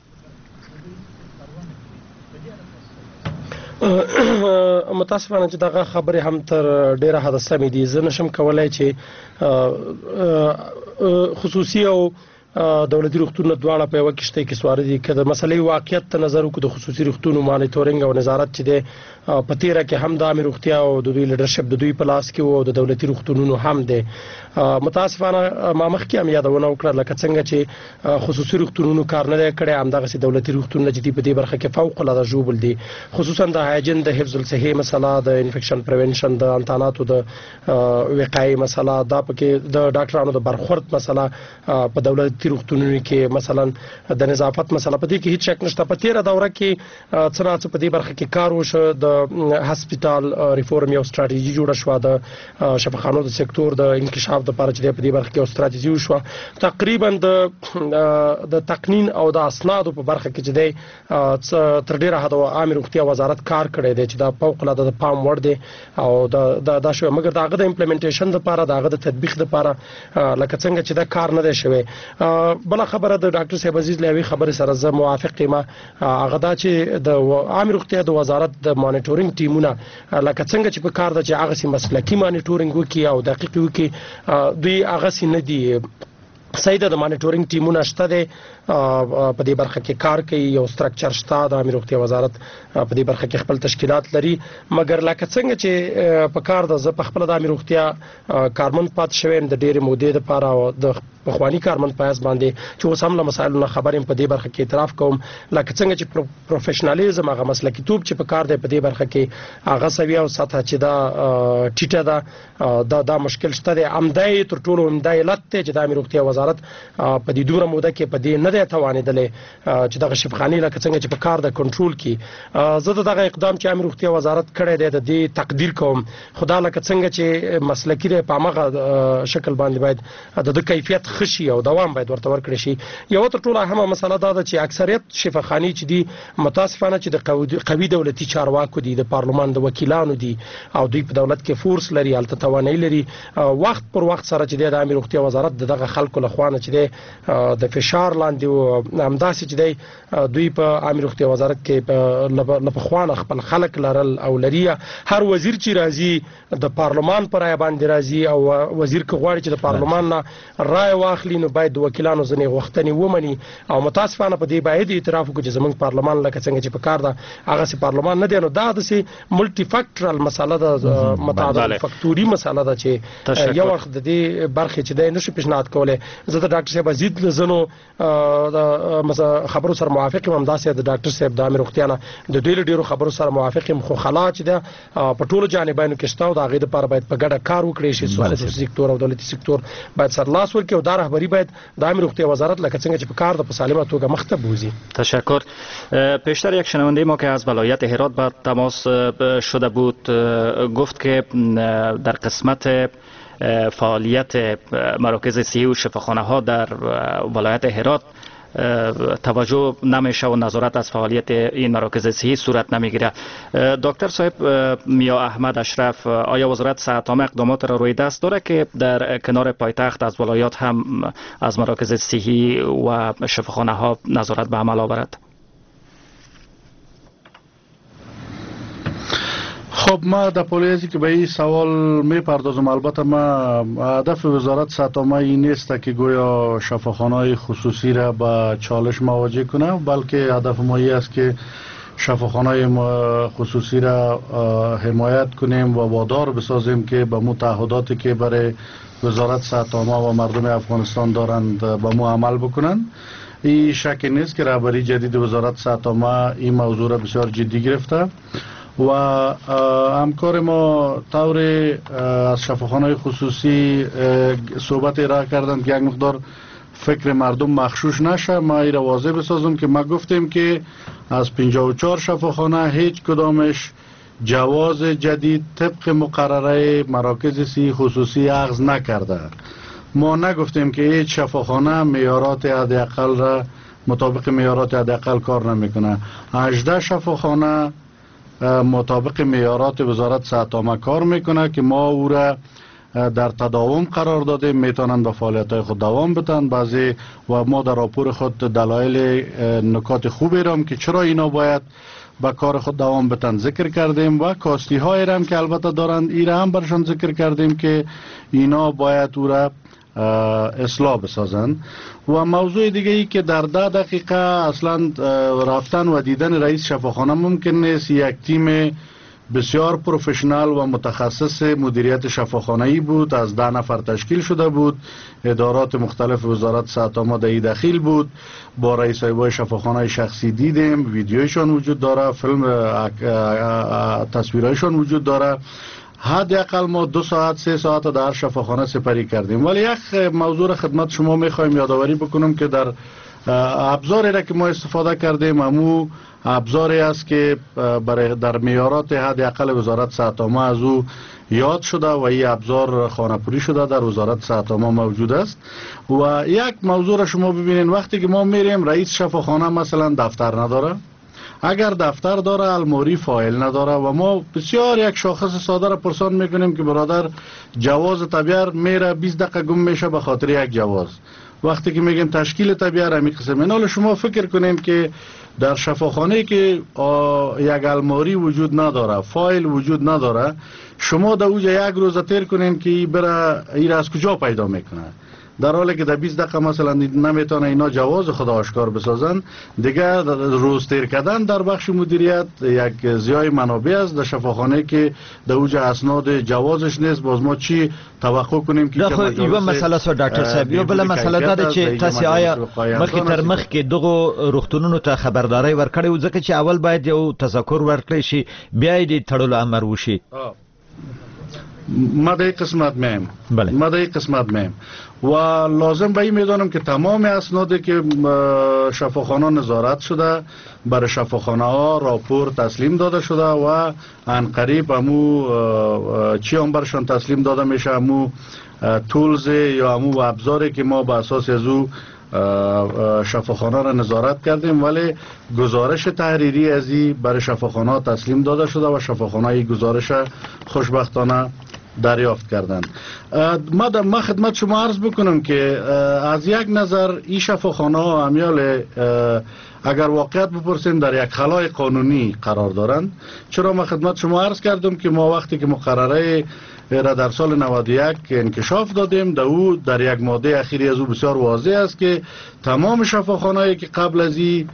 متاسفانه چې دغه خبره هم تر ډیره حد سمې دي. زه نشم کولای چې خصوصي او دولتي روغتونونه دواړه په یو کې شته کې سوار دي کله مسلې واقعیت ته نظر وکړو د خصوصي روغتونو مانیټورینګ او نظارت چې د پتیره کې هم د عامه روغتیا او د دوی لیدرشپ د دوی په لاس کې وو د دولتي روغتونونو هم دي متاسفانه ما مخکې هم یادونه وکړه لکه څنګه چې خصوصي روغتونونو کار نه کړي همدغه سي دولتي روغتونونه چې په دې برخه کې فوق العاده جوړ دي خصوصا د هایجین د حفظ الصحه مسله د انفیکشن پریونشن د انتاناتو د وقایي مسله دا پکې د ډاکټرانو د برخورد مسله په دولتي روغتونونو کې مثلا د نظافت مسله په دې کې هیڅ شک نشته په تیره دوره کې څنګه په دې برخه کې کار وشو د هسپټال ریفورم یو ستراتیژي جوړه شو د شفاخانو د سکتور د انکشاف د لپاره چې په دې برخه کې یو ستراتیژي وشو تقریبا د تقنین او د اسنادو په برخه کې چې د تر ډیره حد عامه روغتیا وزارت کار کړی دی چې دا فوق العاده د پام وړ دی او دا شو مګر داغه د امپلیمنټیشن لپاره داغه د تطبیق لپاره لکه څنګه چې دا کار نه دی شوی بل خبره د ډاکټر صاحب عزیز لوي خبره سره زه موافق یم هغه دا چې د عامه روغتیا د وزارت د مانیټورینګ ټیمونه لکه څنګه چې په کار د چې هغه سي مسلکي مانیټورینګ وکي او دقیق وکي دوی هغه سي نه دي سیده د مانیټورینګ ټیمونه شته دي په دې برخه کې کار کوي یو سټرکچر شته د عامه روغتیا وزارت په دې برخه کې خپل تشکیلات لري مګر لکه څنګه چې په کار د خپل د عامه روغتیا کارمند پات شویم د ډېر مودې لپاره د بخوانی کارمند پایس باندې چې اوس هم له مسایلو خبرې په دې برخه کې اعتراف کوم لکه څنګه چې پروفیشنالیزم هغه مسلکي توپ چې په کار دی په دې برخه کې هغه سوي او سطح چې دا ټیټه دا مشکل شته دی امدای تر ټولو امدای علت چې د عامه روغتیا وزارت په دې دوره موده کې په دې نه دی توانېدلې چې دغه شفاخاني لکه څنګه چې په کار د کنټرول کې زه دغه اقدام چې عامه روغتیا وزارت کړی دی د دې تقدیر کوم خدا لکه څنګه چې مسلکي دی په هغه شکل باندې باید د کیفیت خشي او دوام باید ورته ورکړي شي یو تر ټولو اهمه مسله دا ده چې اکثریت شفاخاني چې دي متاسفانه چې د قوي دولتي چارواکو دي د پارلمان د وکیلانو دي او دوی په دولت کې فورس لري الته توانایي لري وخت پر وخت سره چې د عامه روغتیا وزارت دغه خلکو له خوانه چې د فشار لاندې او همداسې چې دوی په عامه روغتیا وزارت کې په خوانه خپل خلک لرل او لري هر وزیر چې راځي د پارلمان پر رای باندې راځي او وزیر که غواړي چې د پارلمان نه رای واخلي نو باید د وکیلانو ځنې غوښتنې ومني او متاسفانه په دې باید اعتراف وکړي چې زموږ پارلمان لکه څنګه چې په کار ده هغه سي پارلمان نه دی نو دا د سي ملټي فیکټرل مسله ده متعدد فکټوري مسله ده چې یو وخت د دې برخه چې د نشي پیشنهاد کوله زه د ډاکټر صاحب عزیز لزنو د خبرو سره موافق یم همداسې د ډاکټر صاحب د عامه روغتیا نه د دوی ډیرو خبرو سره موافق یم خو خلا چې د په ټولو جانبانو کې شته او د هغه لپاره باید په ګډه کار وکړي شي خصوصي سکتور او دولتي سکتور باید سرلاس ورکړي او دا رهبری باید د عامه روغتیا وزارت لکه څنګه چې په کار د سالمه توګه مخ ته بوزي. تشکر. پیشتر یک شنونده ما که از ولایت هرات بر تماس شده بود گفت که در قسمت فعالیت مراکز صحی و شفاخانه ها در ولایت هرات توجه نمیشه و نظارت از فعالیت این مراکز صحی صورت نمیگیره. دکتر صاحب میا احمد اشرف آیا وزارت صحت عامه اقدامات را روی دست داره که در کنار پایتخت از ولایات هم از مراکز صحی و شفاخانه ها نظارت به عمل آورد؟ خب ما در پولیزی که به این سوال میپردازم البته ما هدف وزارت صحت عامه این نیست که گویا شفاخانه‌های خصوصی را به چالش مواجه کنه بلکه هدف ما این است که شفاخانه‌های خصوصی را حمایت کنیم و وادار بسازیم که به متعهداتی که برای وزارت صحت عامه و مردم افغانستان دارند به مو عمل بکنند. این شک نیست که رهبری جدید وزارت صحت عامه این موضوع را بسیار جدی گرفته و همکار ما طور از شفاخانه‌های خصوصی صحبت ارائه کردند که یک مقدار فکر مردم مغشوش نشه. ما این را واضح بسازم که ما گفتیم که از 54 شفاخانه هیچ کدامش جواز جدید طبق مقرره مراکز صحی خصوصی اخذ نکرده. ما نگفتیم که هیچ شفاخانه معیارات حداقل را مطابق معیارات حداقل کار نمیکنه. 18 شفاخانه مطابق معیارات وزارت صحت عامه کار میکنه که ما او را در تداوم قرار دادیم، میتونن به فعالیت‌های خود دوام بدن. بعضی و ما در راپور خود دلایل نکات خوبی را که چرا اینا باید به کار خود دوام بدن ذکر کردیم و کاستی های هم که البته دارند این هم برشان ذکر کردیم که اینا باید او را اصلاح بسازند. و موضوع دیگه ای که در 10 دقیقه اصلا رفتن و دیدن رئیس شفاخانه ممکن نیست. یک تیم بسیار پروفشنال و متخصص مدیریت شفاخانه‌ای بود، از 10 نفر تشکیل شده بود، ادارات مختلف وزارت صحت آماده داخل بود، با رئیس های شفاخانه شخصی دیدیم، ویدیویشون وجود داره، فیلم تصویرایشون وجود داره. حداقل ما 2 ساعت 3 ساعت در شفاخانه سپری کردیم. ولی یک موضوع را خدمت شما میخوایم یادآوری بکنم که در ابزاری را که ما استفاده کردیم امو ابزاری است که در معیارات حداقل وزارت صحت عامه از او یاد شده و این ابزار خانه‌پوری شده در وزارت صحت عامه موجود است. و یک موضوع را شما ببینید، وقتی که ما میریم رئیس شفاخانه مثلا دفتر نداره، اگر دفتر داره الماری فایل نداره و ما بسیار یک شاخص ساده را پرسان میکنیم که برادر جواز تبیار میره 20 دقیقه گم میشه به خاطر یک جواز. وقتی که میگیم تشکیل تبیار همین قسم اینا، شما فکر کنیم که در شفاخانه که یک الماری وجود نداره، فایل وجود نداره، شما در اوجه یک روز تیر کنین که این از کجا پیدا میکنه؟ در حالی که در 20 دقیقه مثلا نمیتونه اینا جواز خود آشکار بسازن. دیگه روز تیر کردن در بخش مدیریت یک زیای منابع است در شفاخانه که در اوج اسناد جوازش نیست. باز ما چی توقع کنیم که یو مسئله سو ډاکټر صاحب، یو بل مسئله دا چې تاسو آیا مخکې تر مخکې دغه روغتونونو ته خبرداري ورکړی و، ځکه چې اول باید یو تذکر ورکړی شي بیا یې تړلو امر وشي. ما در این قسمت میم و لازم به این میدانم که تمام اسنادی که شفاخانه نظارت شده برای شفاخانه ها راپور تسلیم داده شده و عنقریب امو چی هم برشان تسلیم داده میشه، امو تولز یا امو ابزاری که ما به اساس از او شفاخانه را نظارت کردیم. ولی گزارش تحریری از این برای شفاخانه تسلیم داده شده و شفاخانه این گزارش خوشبختانه دریافت کردند. ما خدمت شما عرض بکنم که از یک نظر این شفاخانه ها امیال اگر واقعیت بپرسیم در یک خلای قانونی قرار دارند. چرا ما خدمت شما عرض کردم که ما وقتی که مقرره را در سال 91 انکشاف دادیم، در یک ماده اخیری از او بسیار واضح است که تمام شفاخانه‌ای که قبل از این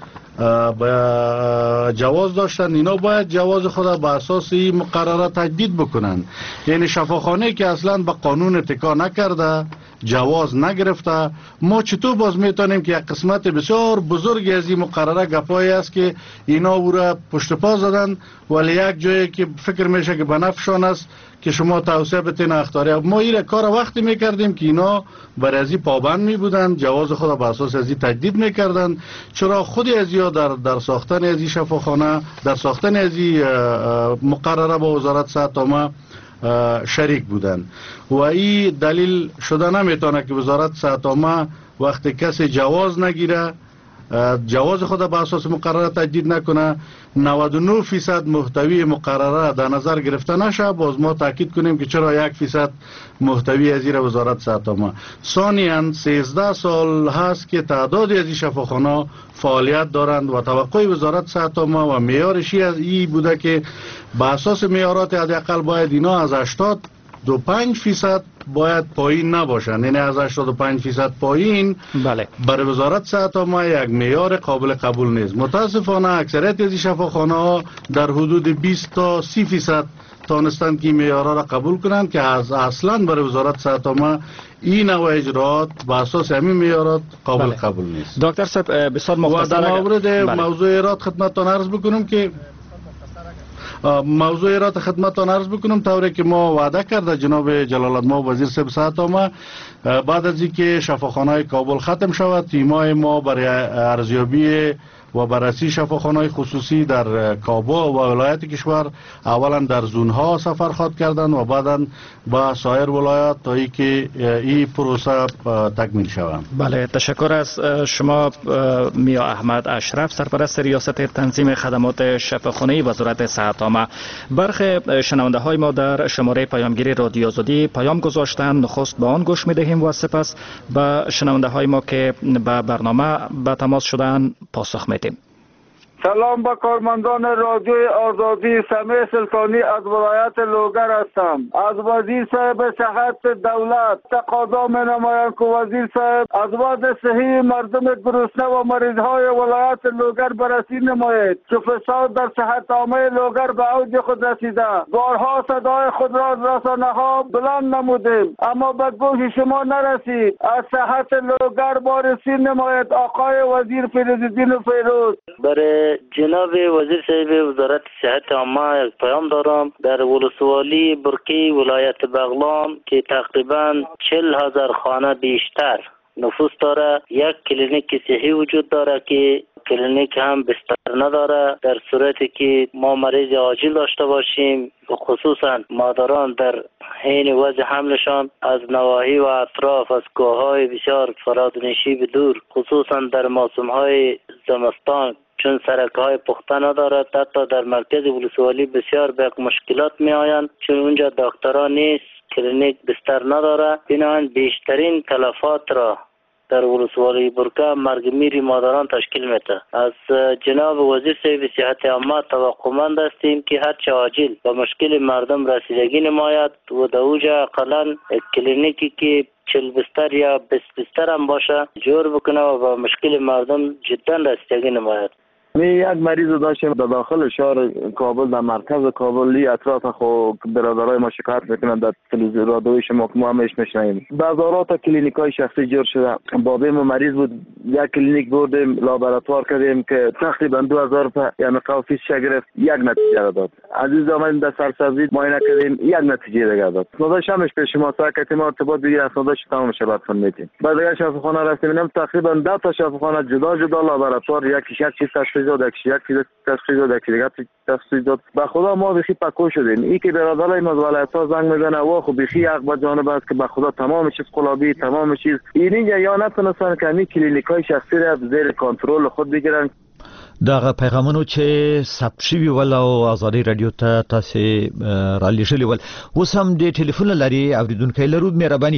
جواز داشتن اینا باید جواز خود به اساس این مقرره تجدید بکنن. یعنی شفاخانه که اصلا به قانون اتکا نکرده، جواز نگرفته، ما چطور باز میتونیم که یک قسمت بسیار بزرگی از این مقرره گپایی است که اینا او را پشت پا زدن، ولی یک جایی که فکر میشه که به نفعشان است که شما توسعه بتین اختیاری. ما این کار وقتی میکردیم که اینا بر ازی پابند می بودن، جواز خود به اساس ازی تجدید میکردن. چرا خودی ازی در ساختن ازی شفاخانه، در ساختن ازی مقرره با وزارت صحت عامه شریک بودن و این دلیل شده نمیتونه که وزارت صحت عامه وقتی کسی جواز نگیره، جواز خود به اساس مقرره تجدید نکنه، 99% محتوی مقرره در نظر گرفته نشه. باز ما تاکید کنیم که چرا 1% محتوی از زیر وزارت صحت عامه. ثانیاً 13 سال هست که تعدادی از این شفاخانه فعالیت دارند و توقع وزارت صحت عامه و معیارش این بوده که به اساس معیارات حداقل باید اینا از 85% باید پایین نباشند. یعنی از 85% پایین برای وزارت صحت عامه یک معیار قابل قبول نیست. متاسفانه اکثریت از شفاخانه ها در حدود 20 تا 30% تانستند که معیارها را قبول کنند که اصلا برای وزارت صحت عامه این نوع اجراات با اساس همین معیارات قابل قبول نیست. دکتر صاحب بسیار مختصر در مورد موضوع ایراد خدمتتان عرض بکنم که موضوع را خدمتتان عرض بکنم طوری که ما وعده کرده جناب جلال الله وزیر صحت صحت عامه بعد از اینکه شفاخانه کابل ختم شود، تیمای ما برای ارزیابی و بررسی شفاخانه‌های خصوصی در کابل و ولایت کشور اولا در زونها سفر خواهد کردند و بعدا با سایر ولایات تا اینکه این پروسه تکمیل شود. بله، تشکر از شما میا احمد اشرف، سرپرست ریاست تنظیم خدمات شفاخانه‌ای وزارت صحت عامه. برخی شنونده های ما در شماره پیامگیری رادیو آزادی پیام گذاشتند، نخست به آن گوش می‌دهیم و سپس به شنونده های ما که به برنامه به تماس شدن پاسخ میدیم. سلام به کارمندان رادیوی آزادی. سمیع سلطانی از ولایت لوگر هستم. از وزیر صاحب صحت دولت تقاضا می نمایم که وزیر صاحب از وضع صحی مردم گرسنه و مریضهای ولایت لوگر بررسی نمایید که فساد در صحت عامه لوگر به اوج خود رسیده. بارها صدای خود را از رسانه‌ها بلند نمودیم اما به گوش شما نرسید. از صحت لوگر بررسی نماید آقای وزیر فیروزالدین فیروز. برای جناب وزیر صاحب وزارت صحت عامه یک پیام دارم. در ولسوالی برکی ولایت بغلان که تقریبا 40,000 خانه بیشتر نفوس داره، یک کلینیک صحی وجود داره که کلینیک هم بستر نداره. در صورتی که ما مریض عاجل داشته باشیم، خصوصا مادران در حین وضع حملشان از نواحی و اطراف از کوههای بسیار فرادنشی به دور، خصوصا در موسمهای زمستان چون سرک‌های پخته ندارد، حتی در مرکز ولسوالی بسیار به مشکلات می آیند چون اونجا دکتران نیست، کلینیک بستر نداره. بنابراین بیشترین تلفات را در ولسوالی برکه مرگ میری مادران تشکیل میده. از جناب وزیر صاحب صحت عامه توقعمند هستیم که هرچه عاجل به مشکل مردم رسیدگی نماید و در اوجا اقلا کلینیکی که 40 بستر یا 20 بستر هم باشه جور بکنه و به مشکل مردم جدا رسیدگی نماید. یک مریض داشتیم در داخل شهر کابل، در مرکز کابل اطراف خو برادرای ما شکایت میکنن در تلویزیون رادیوی شما که ما همش میشنویم. بازارات کلینیکای شخصی جور شده. بابی ما مریض بود، یک کلینیک بردیم لابراتوار کردیم که تقریبا 2000 روپیه یعنی فیس گرفت، یک نتیجه داد. عزیز آمدیم در سرسبزی معاینه کردیم، یک نتیجه دیگه داد. نوداش همش پیش ما ساکت ما ارتباط بگیر از نوداش تمام شبات میتیم. بعد دیگه شفاخانه رفتیم، تقریبا 10 تا شفاخانه جدا جدا لابراتوار یک چیز تشخیص داد، یک تشخیص داد. به خدا ما بخی پکو شدیم. این که برادرای ما ولایت ها زنگ میزنه و خب بخی حق به جانب است که به خدا تمام چیز قلابی، تمام چیز اینجا یا نتونستن که همین کلینیکای شخصی را زیر کنترل خود بگیرن. دغه پیغامونو چې ثبت شوي ول او ازادي رادیو ته تاسو را لېږلي ول. اوس هم د ټلیفون لري اوریدونکو لرو.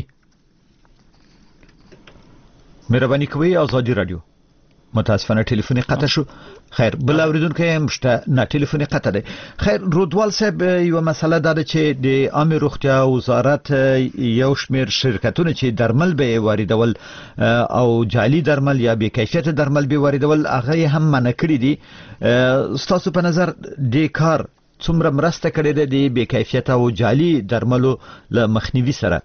مهرباني کوي ازادي رادیو. متاسفانه ټلیفون قطع شو. خیر بل اوریدونکو هم شته نه ټلیفون قطع دی. خیر رودوال صاحب یو مسله ده چې د عامه روغتیا وزارت یو شمیر شرکتونه چې درمل به واردول او جعلي درمل یا بې کیفیت درمل به واردول هغه هم منع کړی دي. ستاسو په نظر د کار څومره مرسته کړې ده د بې کیفیت او جعلي درملو له مخنیوي سره؟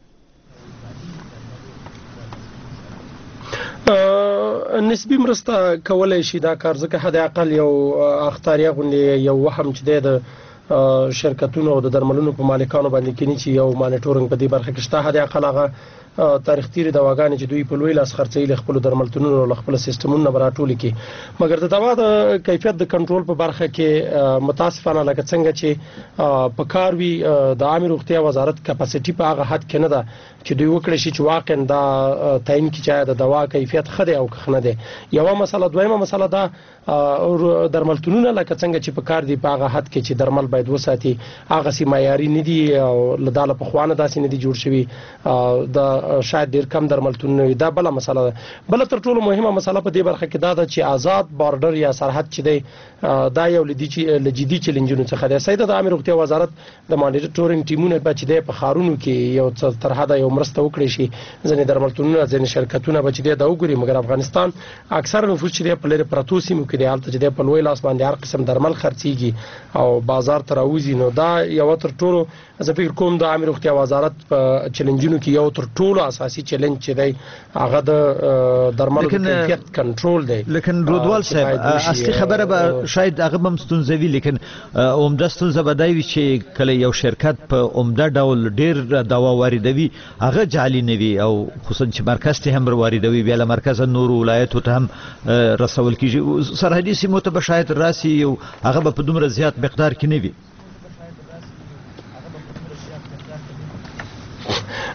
نسبی مرسته کولای شي دا کار، ځکه حد اقل یو اختیاري غونډه یو وهم چې د شرکتونو او د درملونو په مالکانو باندې کینی چې یو مانیټورینګ په دې برخه کې شته. حد اقل هغه تاریخ تیر دواګانې چې دوی په لوی لاس خرڅي له خپل درملتونونو او خپل سیستمونو براټول کی، مګر د دوا د کیفیت د کنټرول په برخه کې متاسفانه لکه څنګه چې په کار وی د عامه روغتیا وزارت کپاسټي په هغه حد کې نه ده چې دوی وکړي شي چې واقعا دا تعین کی چې د دوا کیفیت خره او خنه ده. یو مسله، دویمه مسله ده درملتونونه لکه څنګه چې په کار دی په هغه حد کې چې درمل باید وساتي هغه سي معیاري نه دي او لداله په خوانه داسې نه دي جوړ شوی. دا شاید ډیر کم درملتونونه دا بل مسله ده. بل تر ټولو مهمه مسله په دې برخه کې دا ده چې آزاد بارډر یا سرحد چې دی دا یو لجدي چیلنجونو څخه دی. سید د عامه روغتیا وزارت د مانیټورینګ ټیمونه بچ دی په خارونو کې یو تر حد یو مرسته وکړي شي. ځنې درملتونونه ځنې شرکتونه بچ دی دا وګوري، مګر افغانستان اکثر نفوس چې دی په لری پراتو سیمو کې دی حالت چې دی په لوی لاس باندې هر قسم درمل خرڅيږي او بازار ته راوځي. نو دا یو تر ټولو زه فکر کوم د عامه روغتیا وزارت په چیلنجونو کې یو تر ټولو اساسي چیلنج چې دی هغه د درملو د کیفیت کنټرول دی. لیکن رودوال صاحب اصلي خبره به شاید هغه هم ستونزوي، لیکن عمده ستونزه به دی چې کله یو شرکت په عمده ډول ډیر دوا واردوي هغه جعلي نه وي او خصوصا چې مرکز ته هم واردوي، بیا له مرکز نور ولایتو ته هم رسول کیږي. سرحدي سیمو ته به شاید راسي او هغه به په دومره زیات مقدار کې نه وي.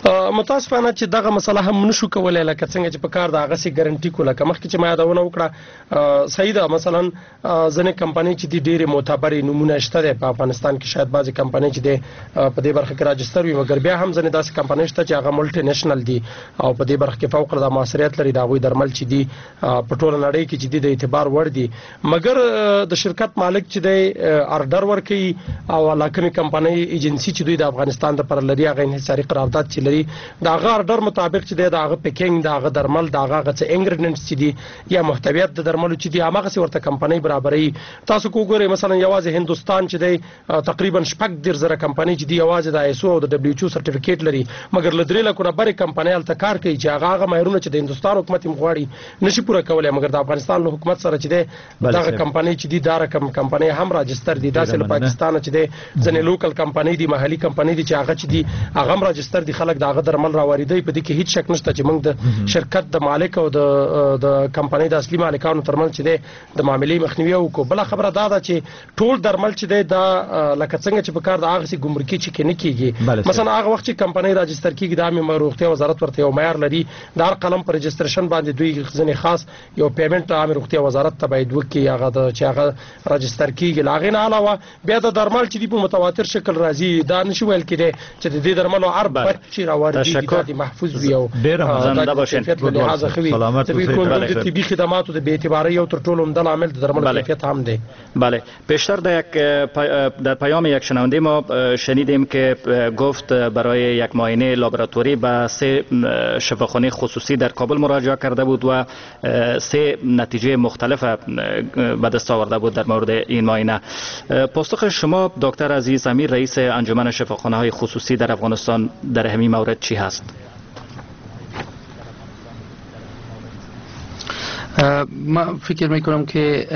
متاسفانه چې دغه مسله هم نشو کولای لکه څنګه چې په کار د هغه سي ګارانټي کوله کمخ چې ما یادونه وکړه صحیح ده مثلا ځنې کمپنۍ چې د ډېرې معتبرې نمونه شته په افغانستان کې شاید بعضی کمپنۍ چې د په دې برخه کې راجستر وي مګر بیا هم ځنې داسې کمپنۍ شته چې هغه ملټي نېشنل دي او په دې برخه کې فوق العاده موثریت لري دا غوي درمل چې دي په ټوله نړۍ کې چې د اعتبار وړ دي مګر د شرکت مالک چې د اردر ورکي او علاقمي کمپنۍ ایجنسی چې دوی د افغانستان د پر لري هغه انحصاري قرارداد چې لري دا هغه اردر مطابق چې د هغه پیکینګ د هغه درمل د هغه څه انګریډینټس چې دي یا محتویات د درملو چې دي هغه څه ورته کمپنۍ برابرې تاسو وګورئ مثلا یوازې هندستان چې دی تقریبا شپږ ډیر زره کمپنۍ چې دی یوازې د ISO او د WHO سرټیفیکیټ لري مګر لدرې لکه بره کمپنۍ الته کار کوي چې هغه معیارونه چې د هندستان حکومت مغواړي نشي پوره کولای مګر د افغانستان له حکومت سره چې دی دغه کمپنۍ چې دی دا رقم کمپنۍ هم راجستر دي داسې له پاکستان چې دی ځنې لوکل کمپنۍ دي محلي کمپنۍ دي چې هغه چې دی هغه هم راجستر دي خلک دغه درمل راوړي په دې کې هیڅ شک نشته چې موږ د شرکت د مالک او د کمپنۍ د اصلي مالکانو ترمنځ چې دی د معاملې مخنیوي وکړو بل خبره دا ده چې ټول درمل چې دی دا لکه څنګه چې په کار د هغه سي ګمرکي چې کې نه کیږي مثلا هغه وخت چې کمپنۍ راجستر کیږي د عامه روغتیا وزارت ورته یو معیار لري د هر قلم پر رجستریشن باندې دوی ځنې خاص یو پیمنٹ عامه روغتیا وزارت ته باید وکړي هغه د چې هغه راجستر کیږي لاغې نه علاوه بیا د درمل چې دی په متواتر شکل راځي دا نشي ویل کېدی چې د دې درملو عرب چې راوړي دي محفوظ وي او زنده باشین سلامت اوسئ د طبي خدماتو د بی اعتباری او تر ټولو عمده عامل د درملو کیفیت هم دی بله پیشتر در پیام یک شنونده ما شنیدیم که گفت برای یک معاینه لابراتوری به 3 شفاخانه خصوصی در کابل مراجعه کرده بود و 3 نتیجه مختلف به دست آورده بود در مورد این معاینه. پاسخ شما دکتر عزیز امیر رئیس انجمن شفاخانه های خصوصی در افغانستان در همین مورد چی هست؟ من فکر میکنم که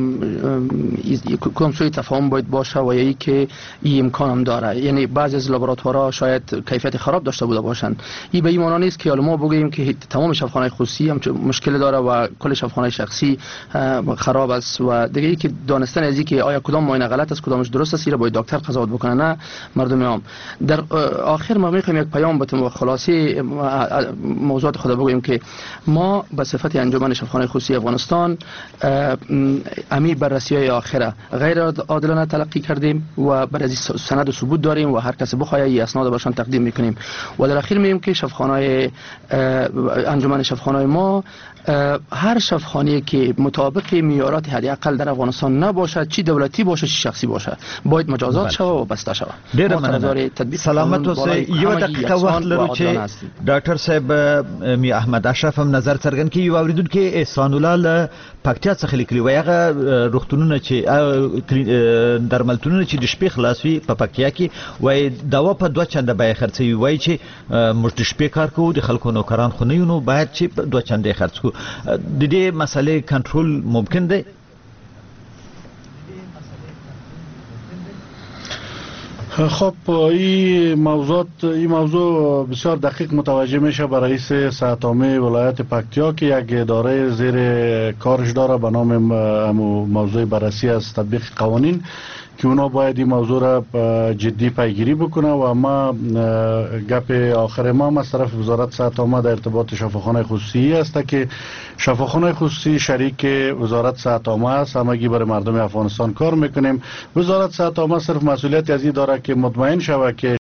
کدام سوی تفاهم باید باشه و یکی که این امکان هم داره یعنی بعضی از لابراتوارها شاید کیفیت خراب داشته بوده باشند این به این معنی نیست که ما بگیم که تمام شفاخانه خصوصی هم مشکل داره و کل شفاخانه شخصی خراب است و دیگه که دانستن از اینکه آیا کدام معاینه غلط است کدامش درست است باید دکتر قضاوت بکنه نه مردم عام. در آخر ما میخوایم یک پیام بتیم و خلاصه موضوعات خود بگوییم که ما به صفت انجمن شفاخانه خصوصی افغانستان امیر بررسی‌های آخره غیر عادلانه تلقی کردیم و بر از سند و ثبوت داریم و هر کس بخواد این اسناد برشان تقدیم میکنیم و در اخیر میگیم که شفاخانه انجمن شفاخانه ما هر شفاخانه‌ای که مطابق معیارات حداقل در افغانستان نباشد چی دولتی باشه چی شخصی باشه باید مجازات شود و بسته شود. ډیر مننه. سلامت اوسئ. یو دقیقه وخت لرو چې ډاکټر صاحب می احمد اشرف هم نظر څرګند کړي یو اوریدونکو احسان الله پکتیا څخه لیکلي وای هغه روغتونونه چې درملتونونه چې د شپې خلاص وي په پکتیا کې وای دوا په 2 چنده بیه خرڅوي وای چې موږ د شپې کار کوو د خلکو نوکران خو نه یو نو باید چې 2 چنده خرڅ کوو د دې مسلې کنټرول ممکن دی؟ خب این موضوع بسیار دقیق متوجه میشه به رئیس صحت عامه ولایت پکتیا که یک اداره زیر کارش داره به نام موضوع بررسی از تطبیق قوانین که اونا باید این موضوع را جدی پیگیری بکنه و ما گپ آخر ما از طرف وزارت صحت عامه در ارتباط شفاخانه خصوصی است که شفاخانه خصوصی شریک وزارت صحت عامه است همگی برای مردم افغانستان کار میکنیم. وزارت صحت عامه صرف مسئولیت از این داره که مطمئن شود که